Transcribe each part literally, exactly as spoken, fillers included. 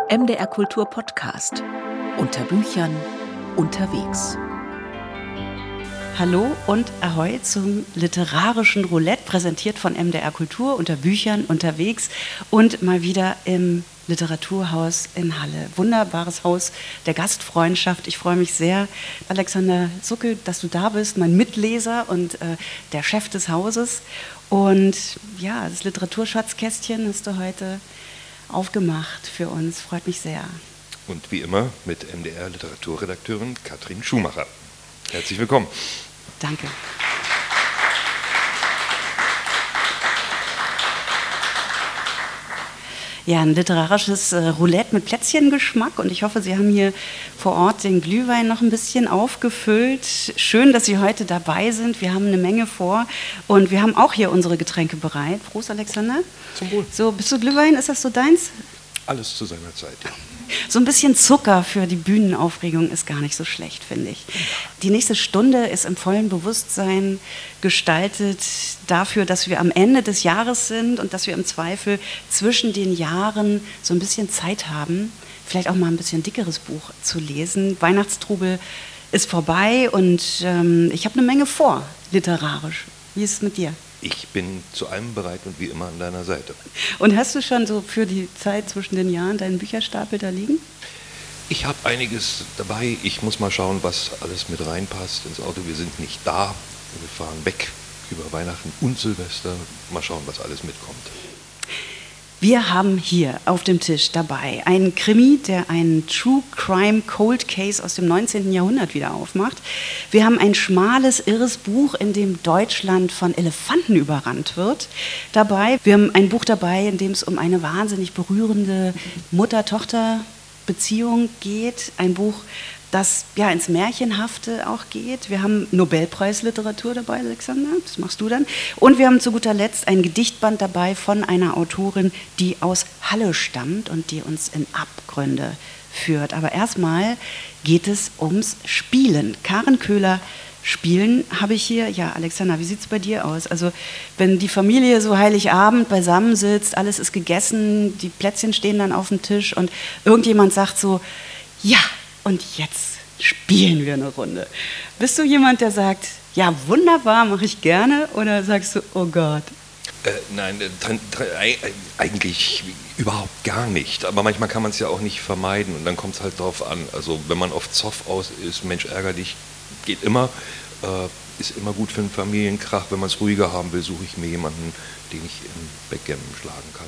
M D R Kultur Podcast. Unter Büchern unterwegs. Hallo und Ahoi zum literarischen Roulette, präsentiert von M D R Kultur, unter Büchern unterwegs und mal wieder im Literaturhaus in Halle. Wunderbares Haus der Gastfreundschaft. Ich freue mich sehr, Alexander Zuckel, dass du da bist, mein Mitleser und äh, der Chef des Hauses. Und ja, das Literaturschatzkästchen hast du heute aufgemacht für uns. Freut mich sehr. Und wie immer mit M D R Literaturredakteurin Katrin Schumacher. Herzlich willkommen. Danke. Ja, ein literarisches äh, Roulette mit Plätzchengeschmack und ich hoffe, Sie haben hier vor Ort den Glühwein noch ein bisschen aufgefüllt. Schön, dass Sie heute dabei sind. Wir haben eine Menge vor und wir haben auch hier unsere Getränke bereit. Prost, Alexander. Zum Wohl. So, bist du Glühwein? Ist das so deins? Alles zu seiner Zeit, ja. So ein bisschen Zucker für die Bühnenaufregung ist gar nicht so schlecht, finde ich. Die nächste Stunde ist im vollen Bewusstsein gestaltet dafür, dass wir am Ende des Jahres sind und dass wir im Zweifel zwischen den Jahren so ein bisschen Zeit haben, vielleicht auch mal ein bisschen dickeres Buch zu lesen. Weihnachtstrubel ist vorbei und ähm, ich habe eine Menge vor, literarisch. Wie ist es mit dir? Ich bin zu allem bereit und wie immer an deiner Seite. Und hast du schon so für die Zeit zwischen den Jahren deinen Bücherstapel da liegen? Ich habe einiges dabei. Ich muss mal schauen, was alles mit reinpasst ins Auto. Wir sind nicht da. Wir fahren weg über Weihnachten und Silvester. Mal schauen, was alles mitkommt. Wir haben hier auf dem Tisch dabei einen Krimi, der einen True Crime Cold Case aus dem neunzehnten Jahrhundert wieder aufmacht. Wir haben ein schmales, irres Buch, in dem Deutschland von Elefanten überrannt wird, dabei. Wir haben ein Buch dabei, in dem es um eine wahnsinnig berührende Mutter-Tochter-Beziehung geht. Ein Buch, das ja ins Märchenhafte auch geht. Wir haben Nobelpreisliteratur dabei, Alexander, das machst du dann. Und wir haben zu guter Letzt ein Gedichtband dabei von einer Autorin, die aus Halle stammt und die uns in Abgründe führt. Aber erstmal geht es ums Spielen. Karen Köhler, Spielen habe ich hier. Ja, Alexander, wie sieht es bei dir aus? Also wenn die Familie so Heiligabend beisammensitzt, alles ist gegessen, die Plätzchen stehen dann auf dem Tisch und irgendjemand sagt so, ja, und jetzt spielen wir eine Runde. Bist du jemand, der sagt, ja, wunderbar, mache ich gerne, oder sagst du, oh Gott? Äh, nein, äh, eigentlich überhaupt gar nicht. Aber manchmal kann man es ja auch nicht vermeiden und dann kommt es halt drauf an. Also wenn man auf Zoff aus ist, Mensch, ärger dich, geht immer. Äh, ist immer gut für einen Familienkrach. Wenn man es ruhiger haben will, suche ich mir jemanden, den ich im Backgammon schlagen kann.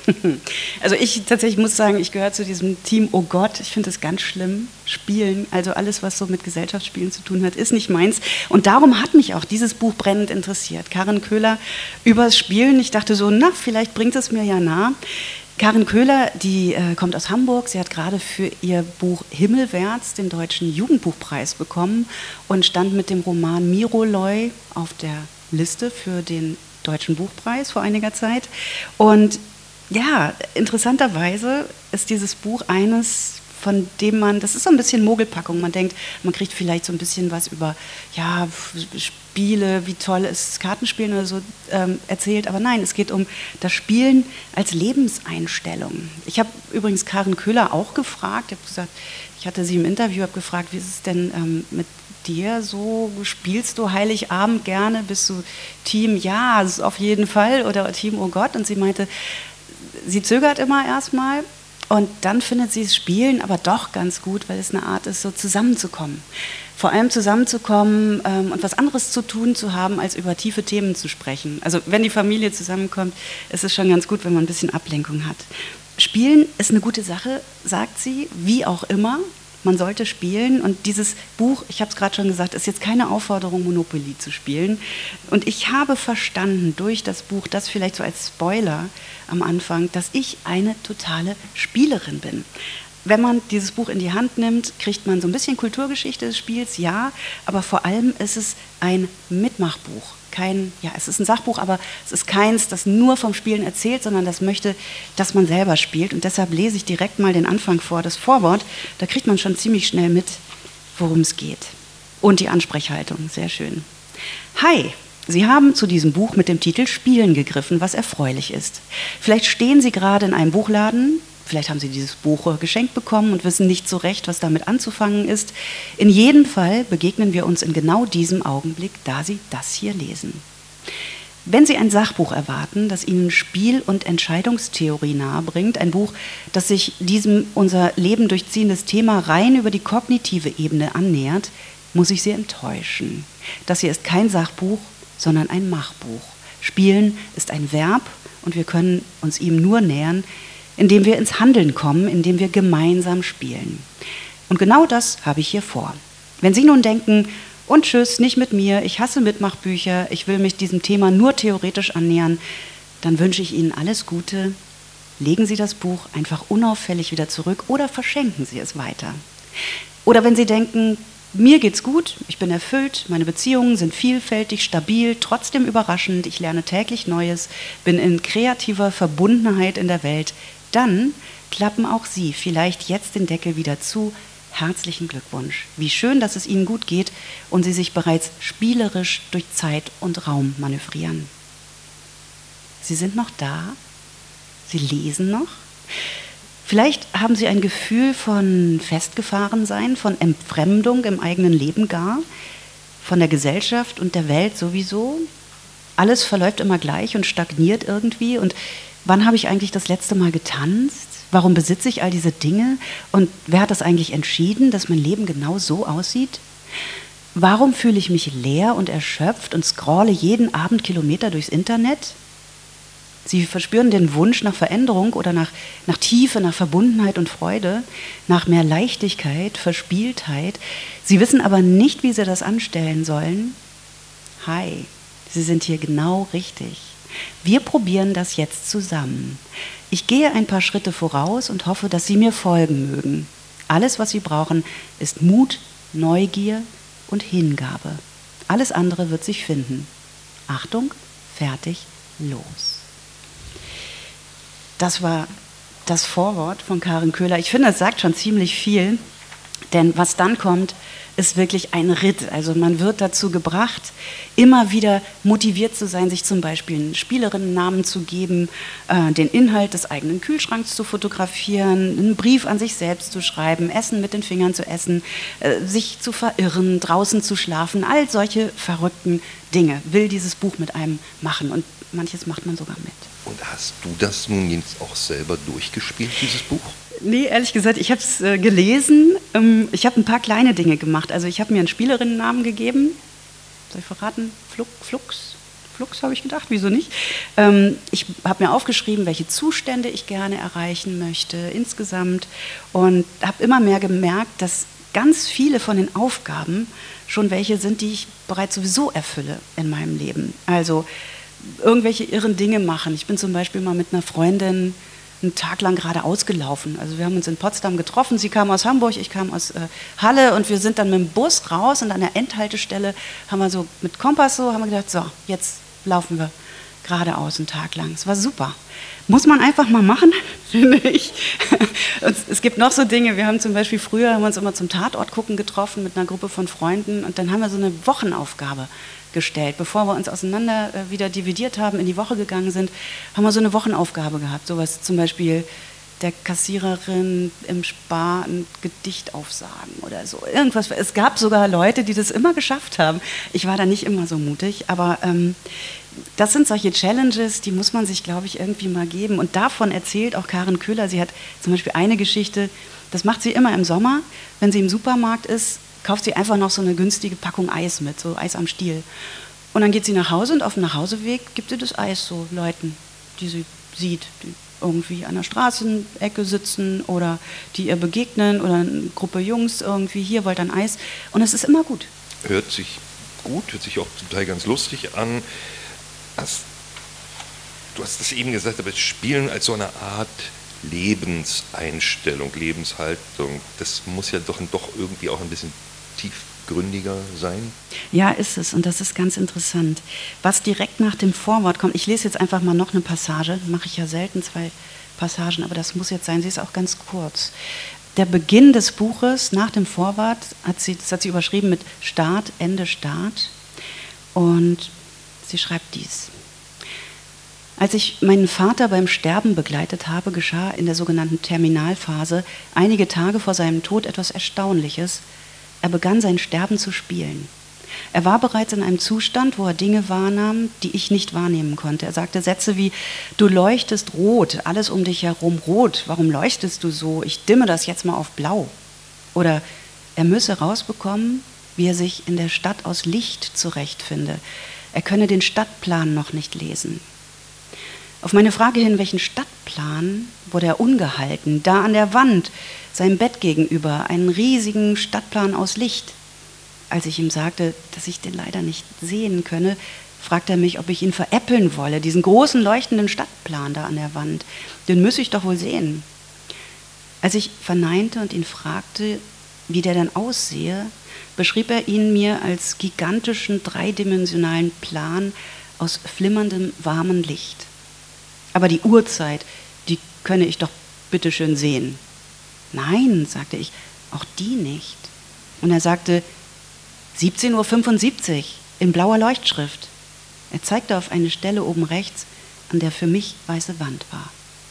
Also ich tatsächlich muss sagen, ich gehöre zu diesem Team, oh Gott, ich finde das ganz schlimm, Spielen, also alles, was so mit Gesellschaftsspielen zu tun hat, ist nicht meins. Und darum hat mich auch dieses Buch brennend interessiert. Karen Köhler übers Spielen, ich dachte so, na, vielleicht bringt es mir ja nah. Karen Köhler, die äh, kommt aus Hamburg, sie hat gerade für ihr Buch Himmelwärts den Deutschen Jugendbuchpreis bekommen und stand mit dem Roman Miroloi auf der Liste für den Deutschen Buchpreis vor einiger Zeit. Und ja, interessanterweise ist dieses Buch eines, von dem man, das ist so ein bisschen Mogelpackung, man denkt, man kriegt vielleicht so ein bisschen was über, ja, Spiele, wie toll ist Kartenspielen oder so ähm, erzählt, aber nein, es geht um das Spielen als Lebenseinstellung. Ich habe übrigens Karen Köhler auch gefragt, ich habe gesagt, ich hatte sie im Interview, habe gefragt, wie ist es denn ähm, mit dir so, spielst du Heiligabend gerne, bist du Team, ja, auf jeden Fall, oder Team, oh Gott, und sie meinte, sie zögert immer erstmal und dann findet sie das Spielen aber doch ganz gut, weil es eine Art ist, so zusammenzukommen. Vor allem zusammenzukommen ähm, und was anderes zu tun zu haben, als über tiefe Themen zu sprechen. Also wenn die Familie zusammenkommt, ist es schon ganz gut, wenn man ein bisschen Ablenkung hat. Spielen ist eine gute Sache, sagt sie, wie auch immer. Man sollte spielen und dieses Buch, ich habe es gerade schon gesagt, ist jetzt keine Aufforderung, Monopoly zu spielen. Und ich habe verstanden durch das Buch, das vielleicht so als Spoiler am Anfang, dass ich eine totale Spielerin bin. Wenn man dieses Buch in die Hand nimmt, kriegt man so ein bisschen Kulturgeschichte des Spiels, ja, aber vor allem ist es ein Mitmachbuch. Kein, ja, es ist ein Sachbuch, aber es ist keins, das nur vom Spielen erzählt, sondern das möchte, dass man selber spielt. Und deshalb lese ich direkt mal den Anfang vor, das Vorwort. Da kriegt man schon ziemlich schnell mit, worum es geht. Und die Ansprechhaltung, sehr schön. Hi, Sie haben zu diesem Buch mit dem Titel Spielen gegriffen, was erfreulich ist. Vielleicht stehen Sie gerade in einem Buchladen Vielleicht haben Sie dieses Buch geschenkt bekommen und wissen nicht so recht, was damit anzufangen ist. In jedem Fall begegnen wir uns in genau diesem Augenblick, da Sie das hier lesen. Wenn Sie ein Sachbuch erwarten, das Ihnen Spiel- und Entscheidungstheorie nahebringt, ein Buch, das sich diesem unser Leben durchziehendes Thema rein über die kognitive Ebene annähert, muss ich Sie enttäuschen. Das hier ist kein Sachbuch, sondern ein Machbuch. Spielen ist ein Verb und wir können uns ihm nur nähern, indem wir ins Handeln kommen, indem wir gemeinsam spielen. Und genau das habe ich hier vor. Wenn Sie nun denken, und tschüss, nicht mit mir, ich hasse Mitmachbücher, ich will mich diesem Thema nur theoretisch annähern, dann wünsche ich Ihnen alles Gute. Legen Sie das Buch einfach unauffällig wieder zurück oder verschenken Sie es weiter. Oder wenn Sie denken, mir geht's gut, ich bin erfüllt, meine Beziehungen sind vielfältig, stabil, trotzdem überraschend, ich lerne täglich Neues, bin in kreativer Verbundenheit in der Welt, dann klappen auch Sie vielleicht jetzt den Deckel wieder zu. Herzlichen Glückwunsch. Wie schön, dass es Ihnen gut geht und Sie sich bereits spielerisch durch Zeit und Raum manövrieren. Sie sind noch da? Sie lesen noch? Vielleicht haben Sie ein Gefühl von Festgefahrensein, von Entfremdung im eigenen Leben gar, von der Gesellschaft und der Welt sowieso. Alles verläuft immer gleich und stagniert irgendwie und wann habe ich eigentlich das letzte Mal getanzt? Warum besitze ich all diese Dinge? Und wer hat das eigentlich entschieden, dass mein Leben genau so aussieht? Warum fühle ich mich leer und erschöpft und scrolle jeden Abend Kilometer durchs Internet? Sie verspüren den Wunsch nach Veränderung oder nach, nach Tiefe, nach Verbundenheit und Freude, nach mehr Leichtigkeit, Verspieltheit. Sie wissen aber nicht, wie Sie das anstellen sollen. Hi, Sie sind hier genau richtig. Wir probieren das jetzt zusammen. Ich gehe ein paar Schritte voraus und hoffe, dass Sie mir folgen mögen. Alles, was Sie brauchen, ist Mut, Neugier und Hingabe. Alles andere wird sich finden. Achtung, fertig, los. Das war das Vorwort von Karin Köhler. Ich finde, es sagt schon ziemlich viel, denn was dann kommt, ist wirklich ein Ritt. Also man wird dazu gebracht, immer wieder motiviert zu sein, sich zum Beispiel einen Spielerinnennamen zu geben, äh, den Inhalt des eigenen Kühlschranks zu fotografieren, einen Brief an sich selbst zu schreiben, Essen mit den Fingern zu essen, äh, sich zu verirren, draußen zu schlafen. All solche verrückten Dinge will dieses Buch mit einem machen und manches macht man sogar mit. Und hast du das nun jetzt auch selber durchgespielt, dieses Buch? Nee, ehrlich gesagt, ich habe es äh, gelesen. Ähm, ich habe ein paar kleine Dinge gemacht. Also ich habe mir einen Spielerinnennamen gegeben. Soll ich verraten? Flux, Flux, Flux habe ich gedacht, wieso nicht? Ähm, ich habe mir aufgeschrieben, welche Zustände ich gerne erreichen möchte insgesamt und habe immer mehr gemerkt, dass ganz viele von den Aufgaben schon welche sind, die ich bereits sowieso erfülle in meinem Leben. Also irgendwelche irren Dinge machen. Ich bin zum Beispiel mal mit einer Freundin einen Tag lang gerade ausgelaufen. Also wir haben uns in Potsdam getroffen, sie kam aus Hamburg, ich kam aus äh, Halle und wir sind dann mit dem Bus raus und an der Endhaltestelle haben wir so mit Kompass so, haben wir gedacht, so, jetzt laufen wir geradeaus einen Tag lang. Es war super. Muss man einfach mal machen, finde ich. Es gibt noch so Dinge, wir haben zum Beispiel früher, haben wir uns immer zum Tatort gucken getroffen mit einer Gruppe von Freunden und dann haben wir so eine Wochenaufgabe gestellt. Bevor wir uns auseinander äh, wieder dividiert haben, in die Woche gegangen sind, haben wir so eine Wochenaufgabe gehabt. Sowas zum Beispiel der Kassiererin im Spar ein Gedicht aufsagen oder so. Irgendwas. Es gab sogar Leute, die das immer geschafft haben. Ich war da nicht immer so mutig, aber ähm, das sind solche Challenges, die muss man sich, glaube ich, irgendwie mal geben. Und davon erzählt auch Karin Köhler. Sie hat zum Beispiel eine Geschichte, das macht sie immer im Sommer, wenn sie im Supermarkt ist, kauft sie einfach noch so eine günstige Packung Eis mit, so Eis am Stiel. Und dann geht sie nach Hause und auf dem Nachhauseweg gibt sie das Eis so Leuten, die sie sieht, die irgendwie an der Straßenecke sitzen oder die ihr begegnen oder eine Gruppe Jungs irgendwie, hier wollt ein Eis. Und es ist immer gut. Hört sich gut, hört sich auch zum Teil ganz lustig an. Hast, du hast es eben gesagt, aber Spielen als so eine Art Lebenseinstellung, Lebenshaltung, das muss ja doch, doch irgendwie auch ein bisschen tiefgründiger sein? Ja, ist es. Und das ist ganz interessant. Was direkt nach dem Vorwort kommt, ich lese jetzt einfach mal noch eine Passage, mache ich ja selten zwei Passagen, aber das muss jetzt sein, sie ist auch ganz kurz. Der Beginn des Buches nach dem Vorwort, hat sie, das hat sie überschrieben mit Start, Ende, Start. Und sie schreibt dies. Als ich meinen Vater beim Sterben begleitet habe, geschah in der sogenannten Terminalphase einige Tage vor seinem Tod etwas Erstaunliches. Er begann sein Sterben zu spielen. Er war bereits in einem Zustand, wo er Dinge wahrnahm, die ich nicht wahrnehmen konnte. Er sagte Sätze wie, du leuchtest rot, alles um dich herum rot, warum leuchtest du so? Ich dimme das jetzt mal auf blau. Oder er müsse rausbekommen, wie er sich in der Stadt aus Licht zurechtfinde. Er könne den Stadtplan noch nicht lesen. Auf meine Frage hin, welchen Stadtplan, wurde er ungehalten, da an der Wand, seinem Bett gegenüber, einen riesigen Stadtplan aus Licht. Als ich ihm sagte, dass ich den leider nicht sehen könne, fragte er mich, ob ich ihn veräppeln wolle, diesen großen leuchtenden Stadtplan da an der Wand. Den müsse ich doch wohl sehen. Als ich verneinte und ihn fragte, wie der denn aussehe, beschrieb er ihn mir als gigantischen, dreidimensionalen Plan aus flimmerndem, warmem Licht. Aber die Uhrzeit, die könne ich doch bitteschön sehen. Nein, sagte ich, auch die nicht. Und er sagte, siebzehn Uhr fünfundsiebzig in blauer Leuchtschrift. Er zeigte auf eine Stelle oben rechts, an der für mich weiße Wand war.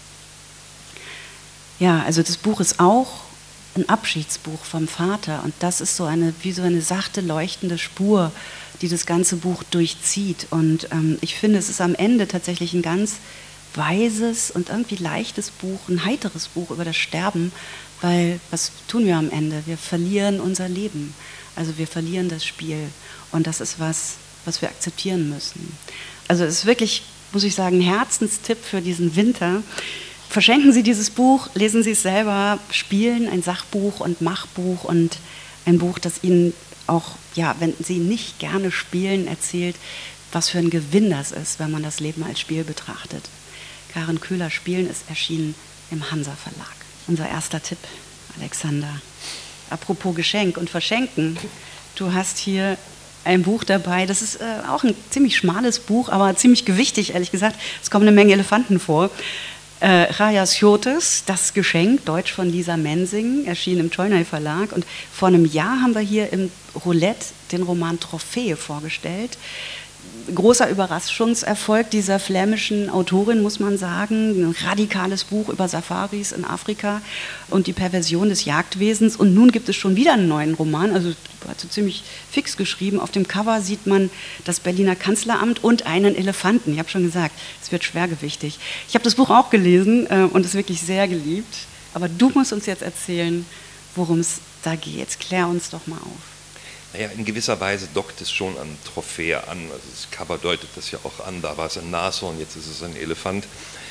Ja, also das Buch ist auch ein Abschiedsbuch vom Vater und das ist so eine, wie so eine sachte, leuchtende Spur, die das ganze Buch durchzieht. Und ähm, ich finde, es ist am Ende tatsächlich ein ganz weises und irgendwie leichtes Buch, ein heiteres Buch über das Sterben, weil was tun wir am Ende? Wir verlieren unser Leben, also wir verlieren das Spiel und das ist was, was wir akzeptieren müssen. Also es ist wirklich, muss ich sagen, ein Herzenstipp für diesen Winter. Verschenken Sie dieses Buch, lesen Sie es selber, spielen, ein Sachbuch und Machbuch und ein Buch, das Ihnen auch, ja, wenn Sie nicht gerne spielen, erzählt, was für ein Gewinn das ist, wenn man das Leben als Spiel betrachtet. Karen Köhler, Spielen ist erschienen im Hansa Verlag. Unser erster Tipp, Alexander. Apropos Geschenk und Verschenken, du hast hier ein Buch dabei, das ist äh, auch ein ziemlich schmales Buch, aber ziemlich gewichtig, ehrlich gesagt. Es kommen eine Menge Elefanten vor. Äh, Chayas Chotes, Das Geschenk, Deutsch von Lisa Mensing, erschien im Tolnay Verlag. Und vor einem Jahr haben wir hier im Roulette den Roman Trophäe vorgestellt. Großer Überraschungserfolg dieser flämischen Autorin, muss man sagen. Ein radikales Buch über Safaris in Afrika und die Perversion des Jagdwesens. Und nun gibt es schon wieder einen neuen Roman, also hat sie ziemlich fix geschrieben. Auf dem Cover sieht man das Berliner Kanzleramt und einen Elefanten. Ich habe schon gesagt, es wird schwergewichtig. Ich habe das Buch auch gelesen äh, und es wirklich sehr geliebt. Aber du musst uns jetzt erzählen, worum es da geht. Klär uns doch mal auf. Naja, in gewisser Weise dockt es schon an Trophäe an. Also das Cover deutet das ja auch an. Da war es ein Nashorn, jetzt ist es ein Elefant.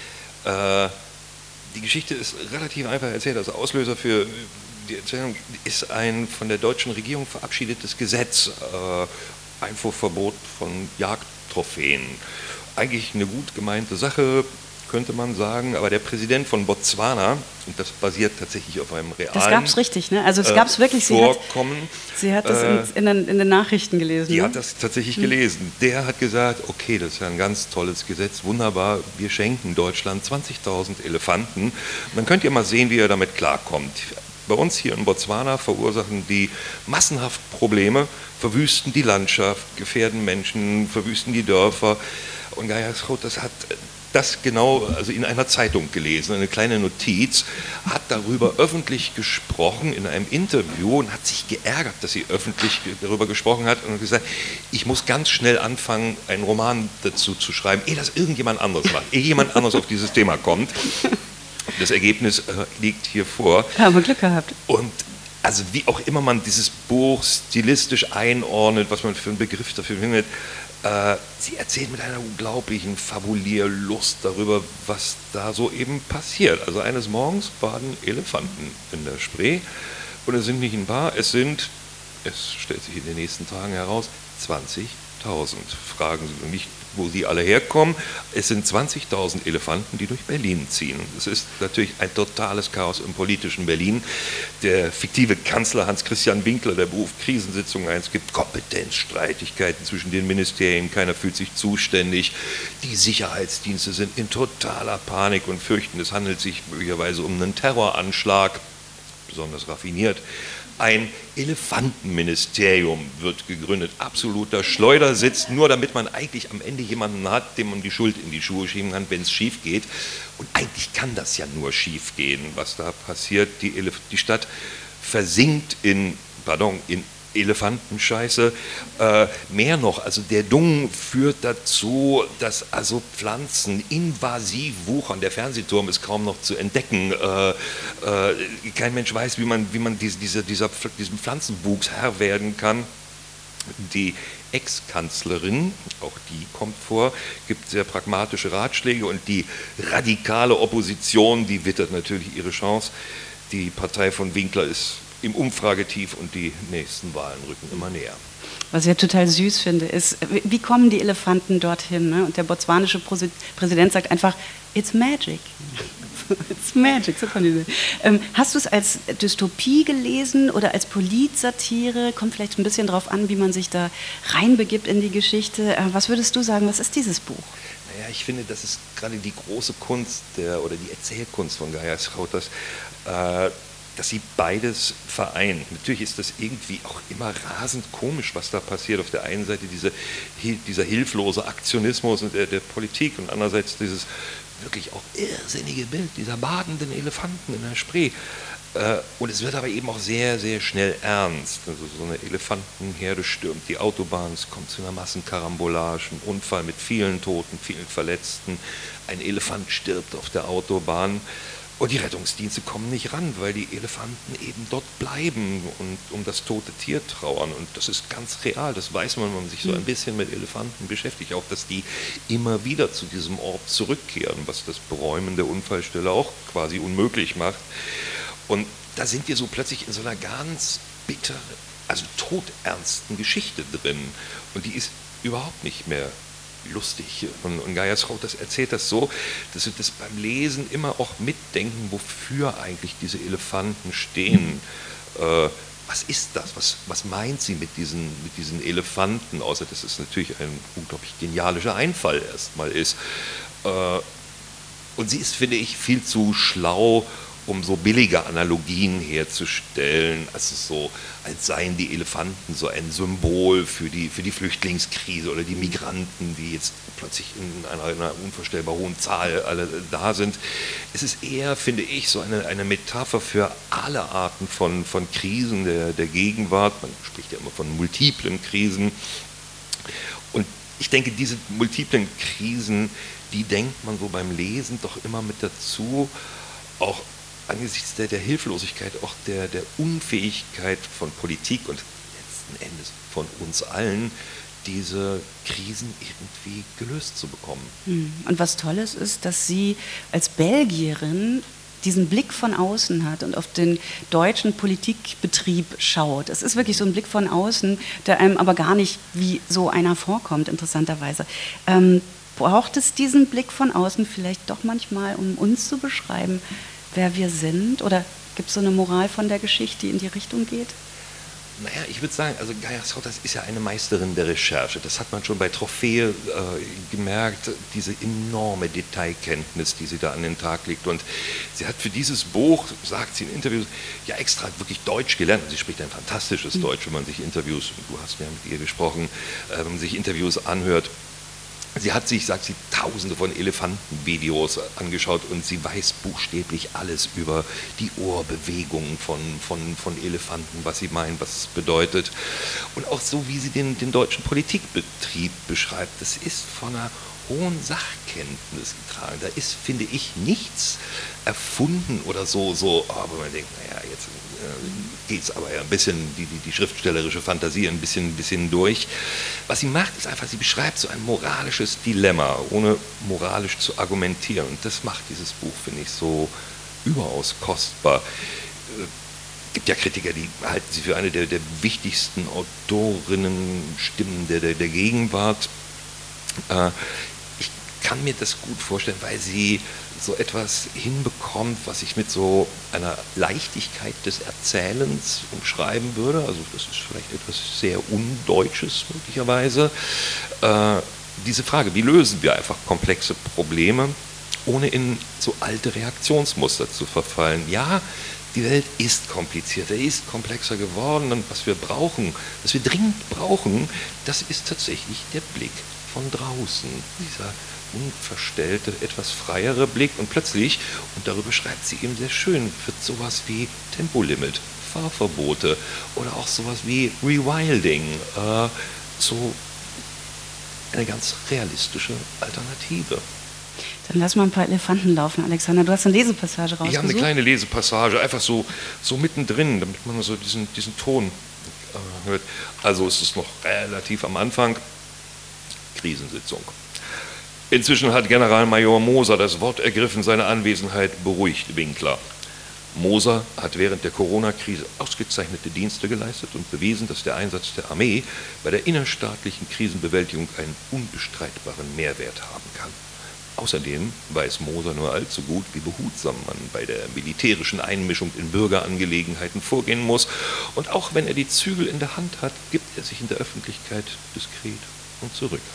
Äh, die Geschichte ist relativ einfach erzählt. Also Auslöser für die Erzählung ist ein von der deutschen Regierung verabschiedetes Gesetz. Äh, Einfuhrverbot von Jagdtrophäen. Eigentlich eine gut gemeinte Sache, könnte man sagen, aber der Präsident von Botswana, und das basiert tatsächlich auf einem realen Das gab es richtig, ne? Also es gab es wirklich, sie Vorkommen. Hat, sie hat das äh, in, in, den, in den Nachrichten gelesen. Die ne? hat das tatsächlich hm. gelesen. Der hat gesagt, okay, das ist ja ein ganz tolles Gesetz, wunderbar, wir schenken Deutschland zwanzigtausend Elefanten. Und dann könnt ihr mal sehen, wie ihr damit klarkommt. Bei uns hier in Botswana verursachen die massenhaft Probleme, verwüsten die Landschaft, gefährden Menschen, verwüsten die Dörfer. Und Chayas Chotes hat das genau, also in einer Zeitung gelesen, eine kleine Notiz, hat darüber öffentlich gesprochen in einem Interview und hat sich geärgert, dass sie öffentlich darüber gesprochen hat und gesagt, ich muss ganz schnell anfangen, einen Roman dazu zu schreiben, ehe das irgendjemand anderes macht, ehe jemand anderes auf dieses Thema kommt. Das Ergebnis äh, liegt hier vor. Haben wir Glück gehabt. Und also wie auch immer man dieses Buch stilistisch einordnet, was man für einen Begriff dafür findet, äh, sie erzählt mit einer unglaublichen Fabulierlust darüber, was da so eben passiert. Also eines Morgens baden Elefanten in der Spree und es sind nicht ein paar, es sind, es stellt sich in den nächsten Tagen heraus, zwanzigtausend. Fragen Sie nicht, wo sie alle herkommen. Es sind zwanzigtausend Elefanten, die durch Berlin ziehen. Es ist natürlich ein totales Chaos im politischen Berlin. Der fiktive Kanzler Hans-Christian Winkler, der beruft Krisensitzungen ein. Es gibt Kompetenzstreitigkeiten zwischen den Ministerien. Keiner fühlt sich zuständig. Die Sicherheitsdienste sind in totaler Panik und fürchten, es handelt sich möglicherweise um einen Terroranschlag, besonders raffiniert. Ein Elefantenministerium wird gegründet, absoluter Schleudersitz, nur damit man eigentlich am Ende jemanden hat, dem man die Schuld in die Schuhe schieben kann, wenn es schief geht. Und eigentlich kann das ja nur schief gehen, was da passiert. Die, Elef- die Stadt versinkt in, pardon, in Elefantenscheiße. Äh, mehr noch, also der Dung führt dazu, dass also Pflanzen invasiv wuchern. Der Fernsehturm ist kaum noch zu entdecken. Äh, äh, kein Mensch weiß, wie man, wie man diese, diese, dieser, diesem Pflanzenwuchs Herr werden kann. Die Ex-Kanzlerin, auch die kommt vor, gibt sehr pragmatische Ratschläge und die radikale Opposition, die wittert natürlich ihre Chance. Die Partei von Winkler ist im Umfragetief und die nächsten Wahlen rücken immer näher. Was ich ja total süß finde, ist, wie kommen die Elefanten dorthin? Ne? Und der botswanische Präsident sagt einfach, it's magic. It's magic, so kann ich ähm, Hast du es als Dystopie gelesen oder als Politsatire? Kommt vielleicht ein bisschen drauf an, wie man sich da reinbegibt in die Geschichte. Äh, was würdest du sagen, was ist dieses Buch? Naja, ich finde, das ist gerade die große Kunst der, oder die Erzählkunst von Gaius-Rauters, äh, dass sie beides vereint. Natürlich ist das irgendwie auch immer rasend komisch, was da passiert. Auf der einen Seite diese, dieser hilflose Aktionismus der, der Politik und andererseits dieses wirklich auch irrsinnige Bild dieser badenden Elefanten in der Spree. Und es wird aber eben auch sehr, sehr schnell ernst. Also so eine Elefantenherde stürmt die Autobahn, es kommt zu einer Massenkarambolage, ein Unfall mit vielen Toten, vielen Verletzten. Ein Elefant stirbt auf der Autobahn. Und die Rettungsdienste kommen nicht ran, weil die Elefanten eben dort bleiben und um das tote Tier trauern. Und das ist ganz real, das weiß man, wenn man sich so ein bisschen mit Elefanten beschäftigt. Auch, dass die immer wieder zu diesem Ort zurückkehren, was das Beräumen der Unfallstelle auch quasi unmöglich macht. Und da sind wir so plötzlich in so einer ganz bitteren, also todernsten Geschichte drin. Und die ist überhaupt nicht mehr lustig. Und, und Gaius-Rauters erzählt das so, dass wir das beim Lesen immer auch mitdenken, wofür eigentlich diese Elefanten stehen. Äh, was ist das? Was, was meint sie mit diesen, mit diesen Elefanten? Außer dass es natürlich ein unglaublich genialischer Einfall erstmal ist. Äh, und sie ist, finde ich, viel zu schlau, um so billige Analogien herzustellen, also so, als seien die Elefanten so ein Symbol für die, für die Flüchtlingskrise oder die Migranten, die jetzt plötzlich in einer, einer unvorstellbar hohen Zahl alle da sind. Es ist eher, finde ich, so eine, eine Metapher für alle Arten von, von Krisen der, der Gegenwart. Man spricht ja immer von multiplen Krisen. Und ich denke, diese multiplen Krisen, die denkt man so beim Lesen doch immer mit dazu, auch angesichts der, der Hilflosigkeit, auch der, der Unfähigkeit von Politik und letzten Endes von uns allen, diese Krisen irgendwie gelöst zu bekommen. Und was Tolles ist, dass sie als Belgierin diesen Blick von außen hat und auf den deutschen Politikbetrieb schaut. Es ist wirklich so ein Blick von außen, der einem aber gar nicht wie so einer vorkommt, interessanterweise. Ähm, braucht es diesen Blick von außen vielleicht doch manchmal, um uns zu beschreiben, wer wir sind? Oder gibt es so eine Moral von der Geschichte, die in die Richtung geht? Naja, ich würde sagen, also Gaius-Rauters ist ja eine Meisterin der Recherche. Das hat man schon bei Trophäe äh, gemerkt, diese enorme Detailkenntnis, die sie da an den Tag legt. Und sie hat für dieses Buch, sagt sie in Interviews, ja extra wirklich Deutsch gelernt. Und sie spricht ein fantastisches Deutsch, wenn man sich Interviews, du hast ja mit ihr gesprochen, äh, wenn man sich Interviews anhört. Sie hat sich, sagt sie, tausende von Elefantenvideos angeschaut und sie weiß buchstäblich alles über die Ohrbewegungen von, von, von Elefanten, was sie meinen, was es bedeutet. Und auch so, wie sie den, den deutschen Politikbetrieb beschreibt, das ist von einer hohen Sachkenntnis getragen. Da ist, finde ich, nichts erfunden oder so, so oh, wo man denkt, naja, jetzt äh, geht es aber ja ein bisschen, die, die, die schriftstellerische Fantasie ein bisschen, ein bisschen durch. Was sie macht, ist einfach, sie beschreibt so ein moralisches Dilemma, ohne moralisch zu argumentieren. Und das macht dieses Buch, finde ich, so überaus kostbar. Es gibt ja Kritiker, die halten sie für eine der, der wichtigsten Autorinnenstimmen der, der, der Gegenwart. Äh, ich kann mir das gut vorstellen, weil sie so etwas hinbekommt, was ich mit so einer Leichtigkeit des Erzählens umschreiben würde. Also das ist vielleicht etwas sehr Undeutsches möglicherweise. Äh, diese Frage, wie lösen wir einfach komplexe Probleme, ohne in so alte Reaktionsmuster zu verfallen? Ja, Die Welt ist komplizierter, ist komplexer geworden und was wir brauchen, was wir dringend brauchen, das ist tatsächlich der Blick von draußen, dieser unverstellte, etwas freiere Blick und plötzlich, und darüber schreibt sie eben sehr schön, wird sowas wie Tempolimit, Fahrverbote oder auch sowas wie Rewilding, äh, so eine ganz realistische Alternative. Dann lass mal ein paar Elefanten laufen, Alexander. Du hast eine Lesepassage rausgesucht. Ich habe eine kleine Lesepassage, einfach so, so mittendrin, damit man so diesen, diesen Ton äh, hört. Also es ist noch relativ am Anfang, Krisensitzung. Inzwischen hat Generalmajor Moser das Wort ergriffen, seine Anwesenheit beruhigt Winkler. Moser hat während der Corona-Krise ausgezeichnete Dienste geleistet und bewiesen, dass der Einsatz der Armee bei der innerstaatlichen Krisenbewältigung einen unbestreitbaren Mehrwert haben kann. Außerdem weiß Moser nur allzu gut, wie behutsam man bei der militärischen Einmischung in Bürgerangelegenheiten vorgehen muss. Und auch wenn er die Zügel in der Hand hat, gibt er sich in der Öffentlichkeit diskret und zurückhaltend.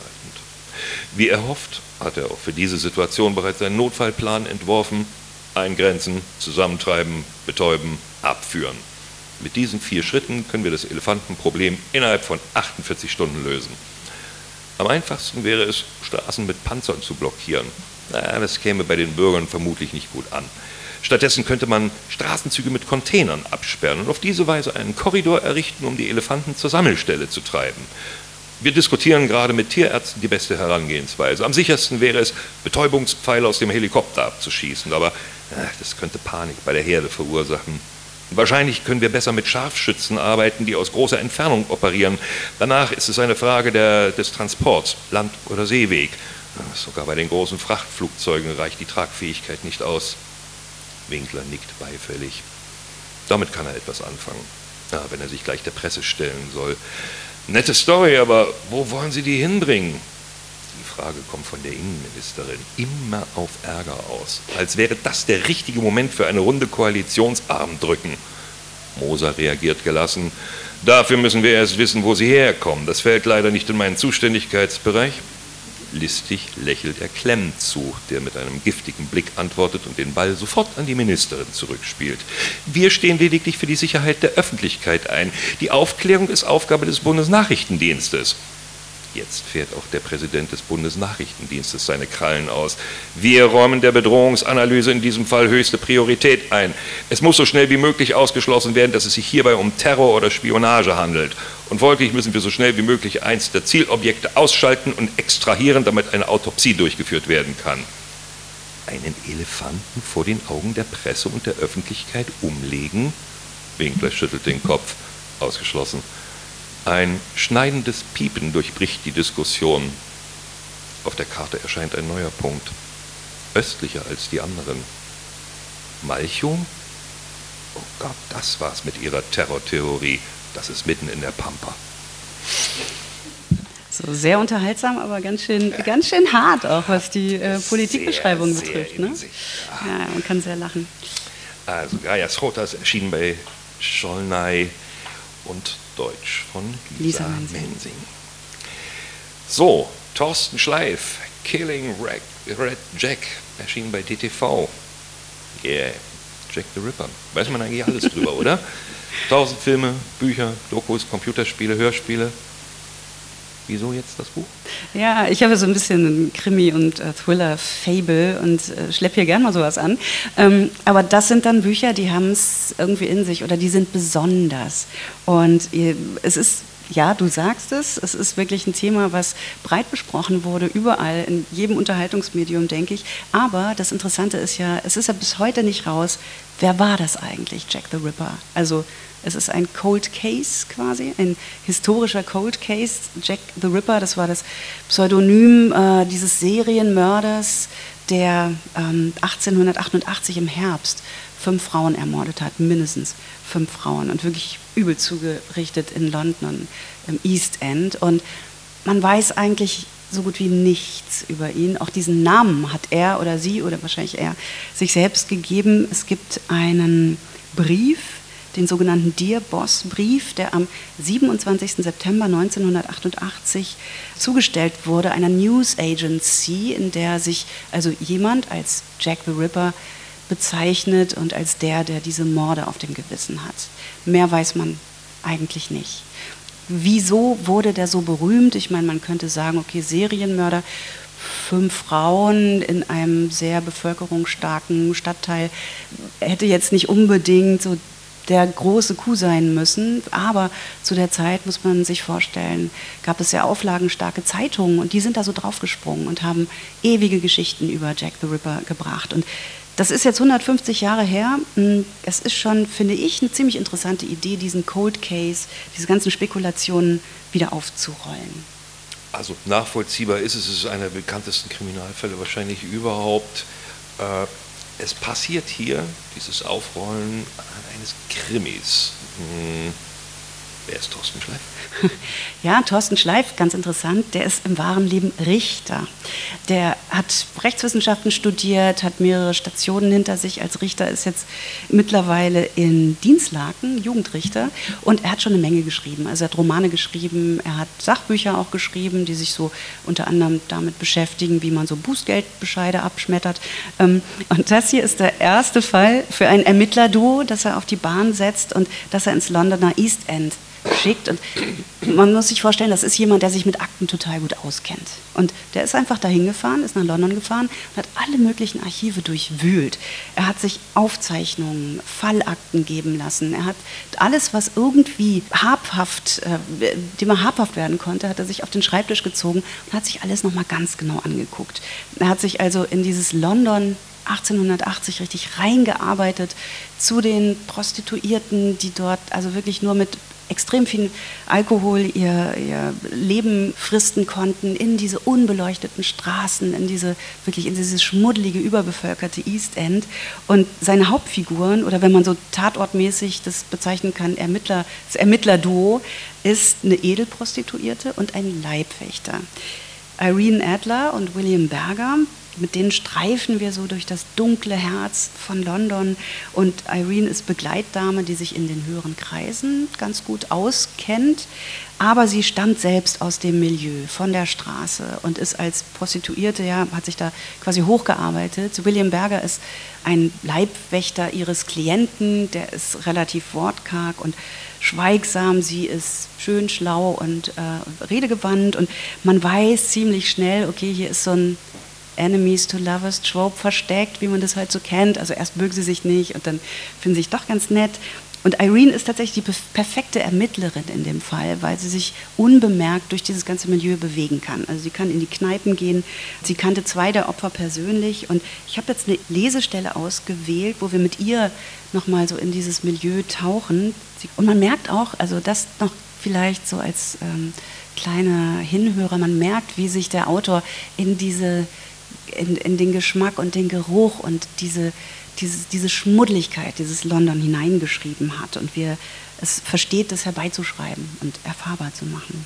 Wie erhofft, hat er auch für diese Situation bereits einen Notfallplan entworfen: eingrenzen, zusammentreiben, betäuben, abführen. Mit diesen vier Schritten können wir das Elefantenproblem innerhalb von achtundvierzig Stunden lösen. Am einfachsten wäre es, Straßen mit Panzern zu blockieren. Na, das käme bei den Bürgern vermutlich nicht gut an. Stattdessen könnte man Straßenzüge mit Containern absperren und auf diese Weise einen Korridor errichten, um die Elefanten zur Sammelstelle zu treiben. Wir diskutieren gerade mit Tierärzten die beste Herangehensweise. Am sichersten wäre es, Betäubungspfeile aus dem Helikopter abzuschießen, aber ach, das könnte Panik bei der Herde verursachen. Wahrscheinlich können wir besser mit Scharfschützen arbeiten, die aus großer Entfernung operieren. Danach ist es eine Frage der, des Transports, Land- oder Seeweg. Sogar bei den großen Frachtflugzeugen reicht die Tragfähigkeit nicht aus. Winkler nickt beifällig. Damit kann er etwas anfangen, ja, wenn er sich gleich der Presse stellen soll. Nette Story, aber wo wollen Sie die hinbringen? Die Frage kommt von der Innenministerin, immer auf Ärger aus, als wäre das der richtige Moment für eine Runde Koalitionsarmdrücken. Moser reagiert gelassen: Dafür müssen wir erst wissen, wo sie herkommen. Das fällt leider nicht in meinen Zuständigkeitsbereich. Listig lächelt er Klemm zu, der mit einem giftigen Blick antwortet und den Ball sofort an die Ministerin zurückspielt. Wir stehen lediglich für die Sicherheit der Öffentlichkeit ein. Die Aufklärung ist Aufgabe des Bundesnachrichtendienstes. Jetzt fährt auch der Präsident des Bundesnachrichtendienstes seine Krallen aus. Wir räumen der Bedrohungsanalyse in diesem Fall höchste Priorität ein. Es muss so schnell wie möglich ausgeschlossen werden, dass es sich hierbei um Terror oder Spionage handelt. Und folglich müssen wir so schnell wie möglich eins der Zielobjekte ausschalten und extrahieren, damit eine Autopsie durchgeführt werden kann. Einen Elefanten vor den Augen der Presse und der Öffentlichkeit umlegen? Winkler schüttelt den Kopf. Ausgeschlossen. Ein schneidendes Piepen durchbricht die Diskussion. Auf der Karte erscheint ein neuer Punkt. Östlicher als die anderen. Malchow? Oh Gott, das war's mit ihrer Terrortheorie. Das ist mitten in der Pampa. So, sehr unterhaltsam, aber ganz schön, ganz schön hart auch, was die äh, Politikbeschreibung sehr, betrifft. Sehr ne? Sich, ja. Ja, man kann sehr lachen. Also Gaias Rotas erschien bei Scholnay und Deutsch von Lisa, Lisa Mensing. Mensing. So, Thorsten Schleif, Killing Red Jack, erschien bei D T V. Yeah, Jack the Ripper. Weiß man eigentlich alles drüber, oder? Tausend Filme, Bücher, Dokus, Computerspiele, Hörspiele. Wieso jetzt das Buch? Ja, ich habe so ein bisschen Krimi- und äh, Thriller-Fable und äh, schleppe hier gerne mal sowas an. Ähm, aber das sind dann Bücher, die haben es irgendwie in sich oder die sind besonders. Und äh, es ist, ja, du sagst es, es ist wirklich ein Thema, was breit besprochen wurde, überall, in jedem Unterhaltungsmedium, denke ich. Aber das Interessante ist ja, es ist ja bis heute nicht raus, wer war das eigentlich, Jack the Ripper? Also es ist ein Cold Case quasi, ein historischer Cold Case. Jack the Ripper, das war das Pseudonym äh, dieses Serienmörders, der ähm, achtzehnhundertachtundachtzig im Herbst fünf Frauen ermordet hat, mindestens fünf Frauen und wirklich übel zugerichtet in London, im East End. Und man weiß eigentlich so gut wie nichts über ihn. Auch diesen Namen hat er oder sie oder wahrscheinlich er sich selbst gegeben. Es gibt einen Brief, den sogenannten Dear Boss Brief, der am siebenundzwanzigsten September neunzehnhundertachtundachtzig zugestellt wurde, einer News Agency, in der sich also jemand als Jack the Ripper bezeichnet und als der, der diese Morde auf dem Gewissen hat. Mehr weiß man eigentlich nicht. Wieso wurde der so berühmt? Ich meine, man könnte sagen, okay, Serienmörder, fünf Frauen in einem sehr bevölkerungsstarken Stadtteil, hätte jetzt nicht unbedingt so der große Coup sein müssen, aber zu der Zeit, muss man sich vorstellen, gab es sehr auflagenstarke Zeitungen und die sind da so draufgesprungen und haben ewige Geschichten über Jack the Ripper gebracht. Und das ist jetzt hundertfünfzig Jahre her. Es ist schon, finde ich, eine ziemlich interessante Idee, diesen Cold Case, diese ganzen Spekulationen wieder aufzurollen. Also nachvollziehbar ist es, es ist einer der bekanntesten Kriminalfälle wahrscheinlich überhaupt. Äh, es passiert hier dieses Aufrollen eines Krimis. Hm. Wer ist Thorsten Schleif? Ja, Thorsten Schleif, ganz interessant, der ist im wahren Leben Richter. Der hat Rechtswissenschaften studiert, hat mehrere Stationen hinter sich als Richter, ist jetzt mittlerweile in Dinslaken, Jugendrichter, und er hat schon eine Menge geschrieben. Also er hat Romane geschrieben, er hat Sachbücher auch geschrieben, die sich so unter anderem damit beschäftigen, wie man so Bußgeldbescheide abschmettert. Und das hier ist der erste Fall für ein Ermittlerduo, das er auf die Bahn setzt und das er ins Londoner East End schickt. Und man muss sich vorstellen, das ist jemand, der sich mit Akten total gut auskennt. Und der ist einfach dahin gefahren, ist nach London gefahren und hat alle möglichen Archive durchwühlt. Er hat sich Aufzeichnungen, Fallakten geben lassen. Er hat alles, was irgendwie habhaft, äh, dem er habhaft werden konnte, hat er sich auf den Schreibtisch gezogen und hat sich alles nochmal ganz genau angeguckt. Er hat sich also in dieses London achtzehnhundertachtzig richtig reingearbeitet zu den Prostituierten, die dort also wirklich nur mit extrem viel Alkohol ihr, ihr Leben fristen konnten, in diese unbeleuchteten Straßen, in diese wirklich in dieses schmuddelige, überbevölkerte East End. Und seine Hauptfiguren, oder wenn man so tatortmäßig das bezeichnen kann, Ermittler, das Ermittlerduo, ist eine Edelprostituierte und ein Leibwächter. Irene Adler und William Berger, mit denen streifen wir so durch das dunkle Herz von London. Und Irene ist Begleitdame, die sich in den höheren Kreisen ganz gut auskennt. Aber sie stammt selbst aus dem Milieu, von der Straße und ist als Prostituierte, ja, hat sich da quasi hochgearbeitet. William Berger ist ein Leibwächter ihres Klienten, der ist relativ wortkarg und schweigsam. Sie ist schön schlau und äh, redegewandt. Und man weiß ziemlich schnell, okay, hier ist so ein Enemies to Lovers Trope versteckt, wie man das halt so kennt. Also erst mögen sie sich nicht und dann finden sie sich doch ganz nett. Und Irene ist tatsächlich die perfekte Ermittlerin in dem Fall, weil sie sich unbemerkt durch dieses ganze Milieu bewegen kann. Also sie kann in die Kneipen gehen. Sie kannte zwei der Opfer persönlich. Und ich habe jetzt eine Lesestelle ausgewählt, wo wir mit ihr nochmal so in dieses Milieu tauchen. Und man merkt auch, also das noch vielleicht so als ähm, kleiner Hinhörer, man merkt, wie sich der Autor in diese In, in den Geschmack und den Geruch und diese, diese, diese Schmuddeligkeit, dieses London hineingeschrieben hat und wie er es versteht, das herbeizuschreiben und erfahrbar zu machen.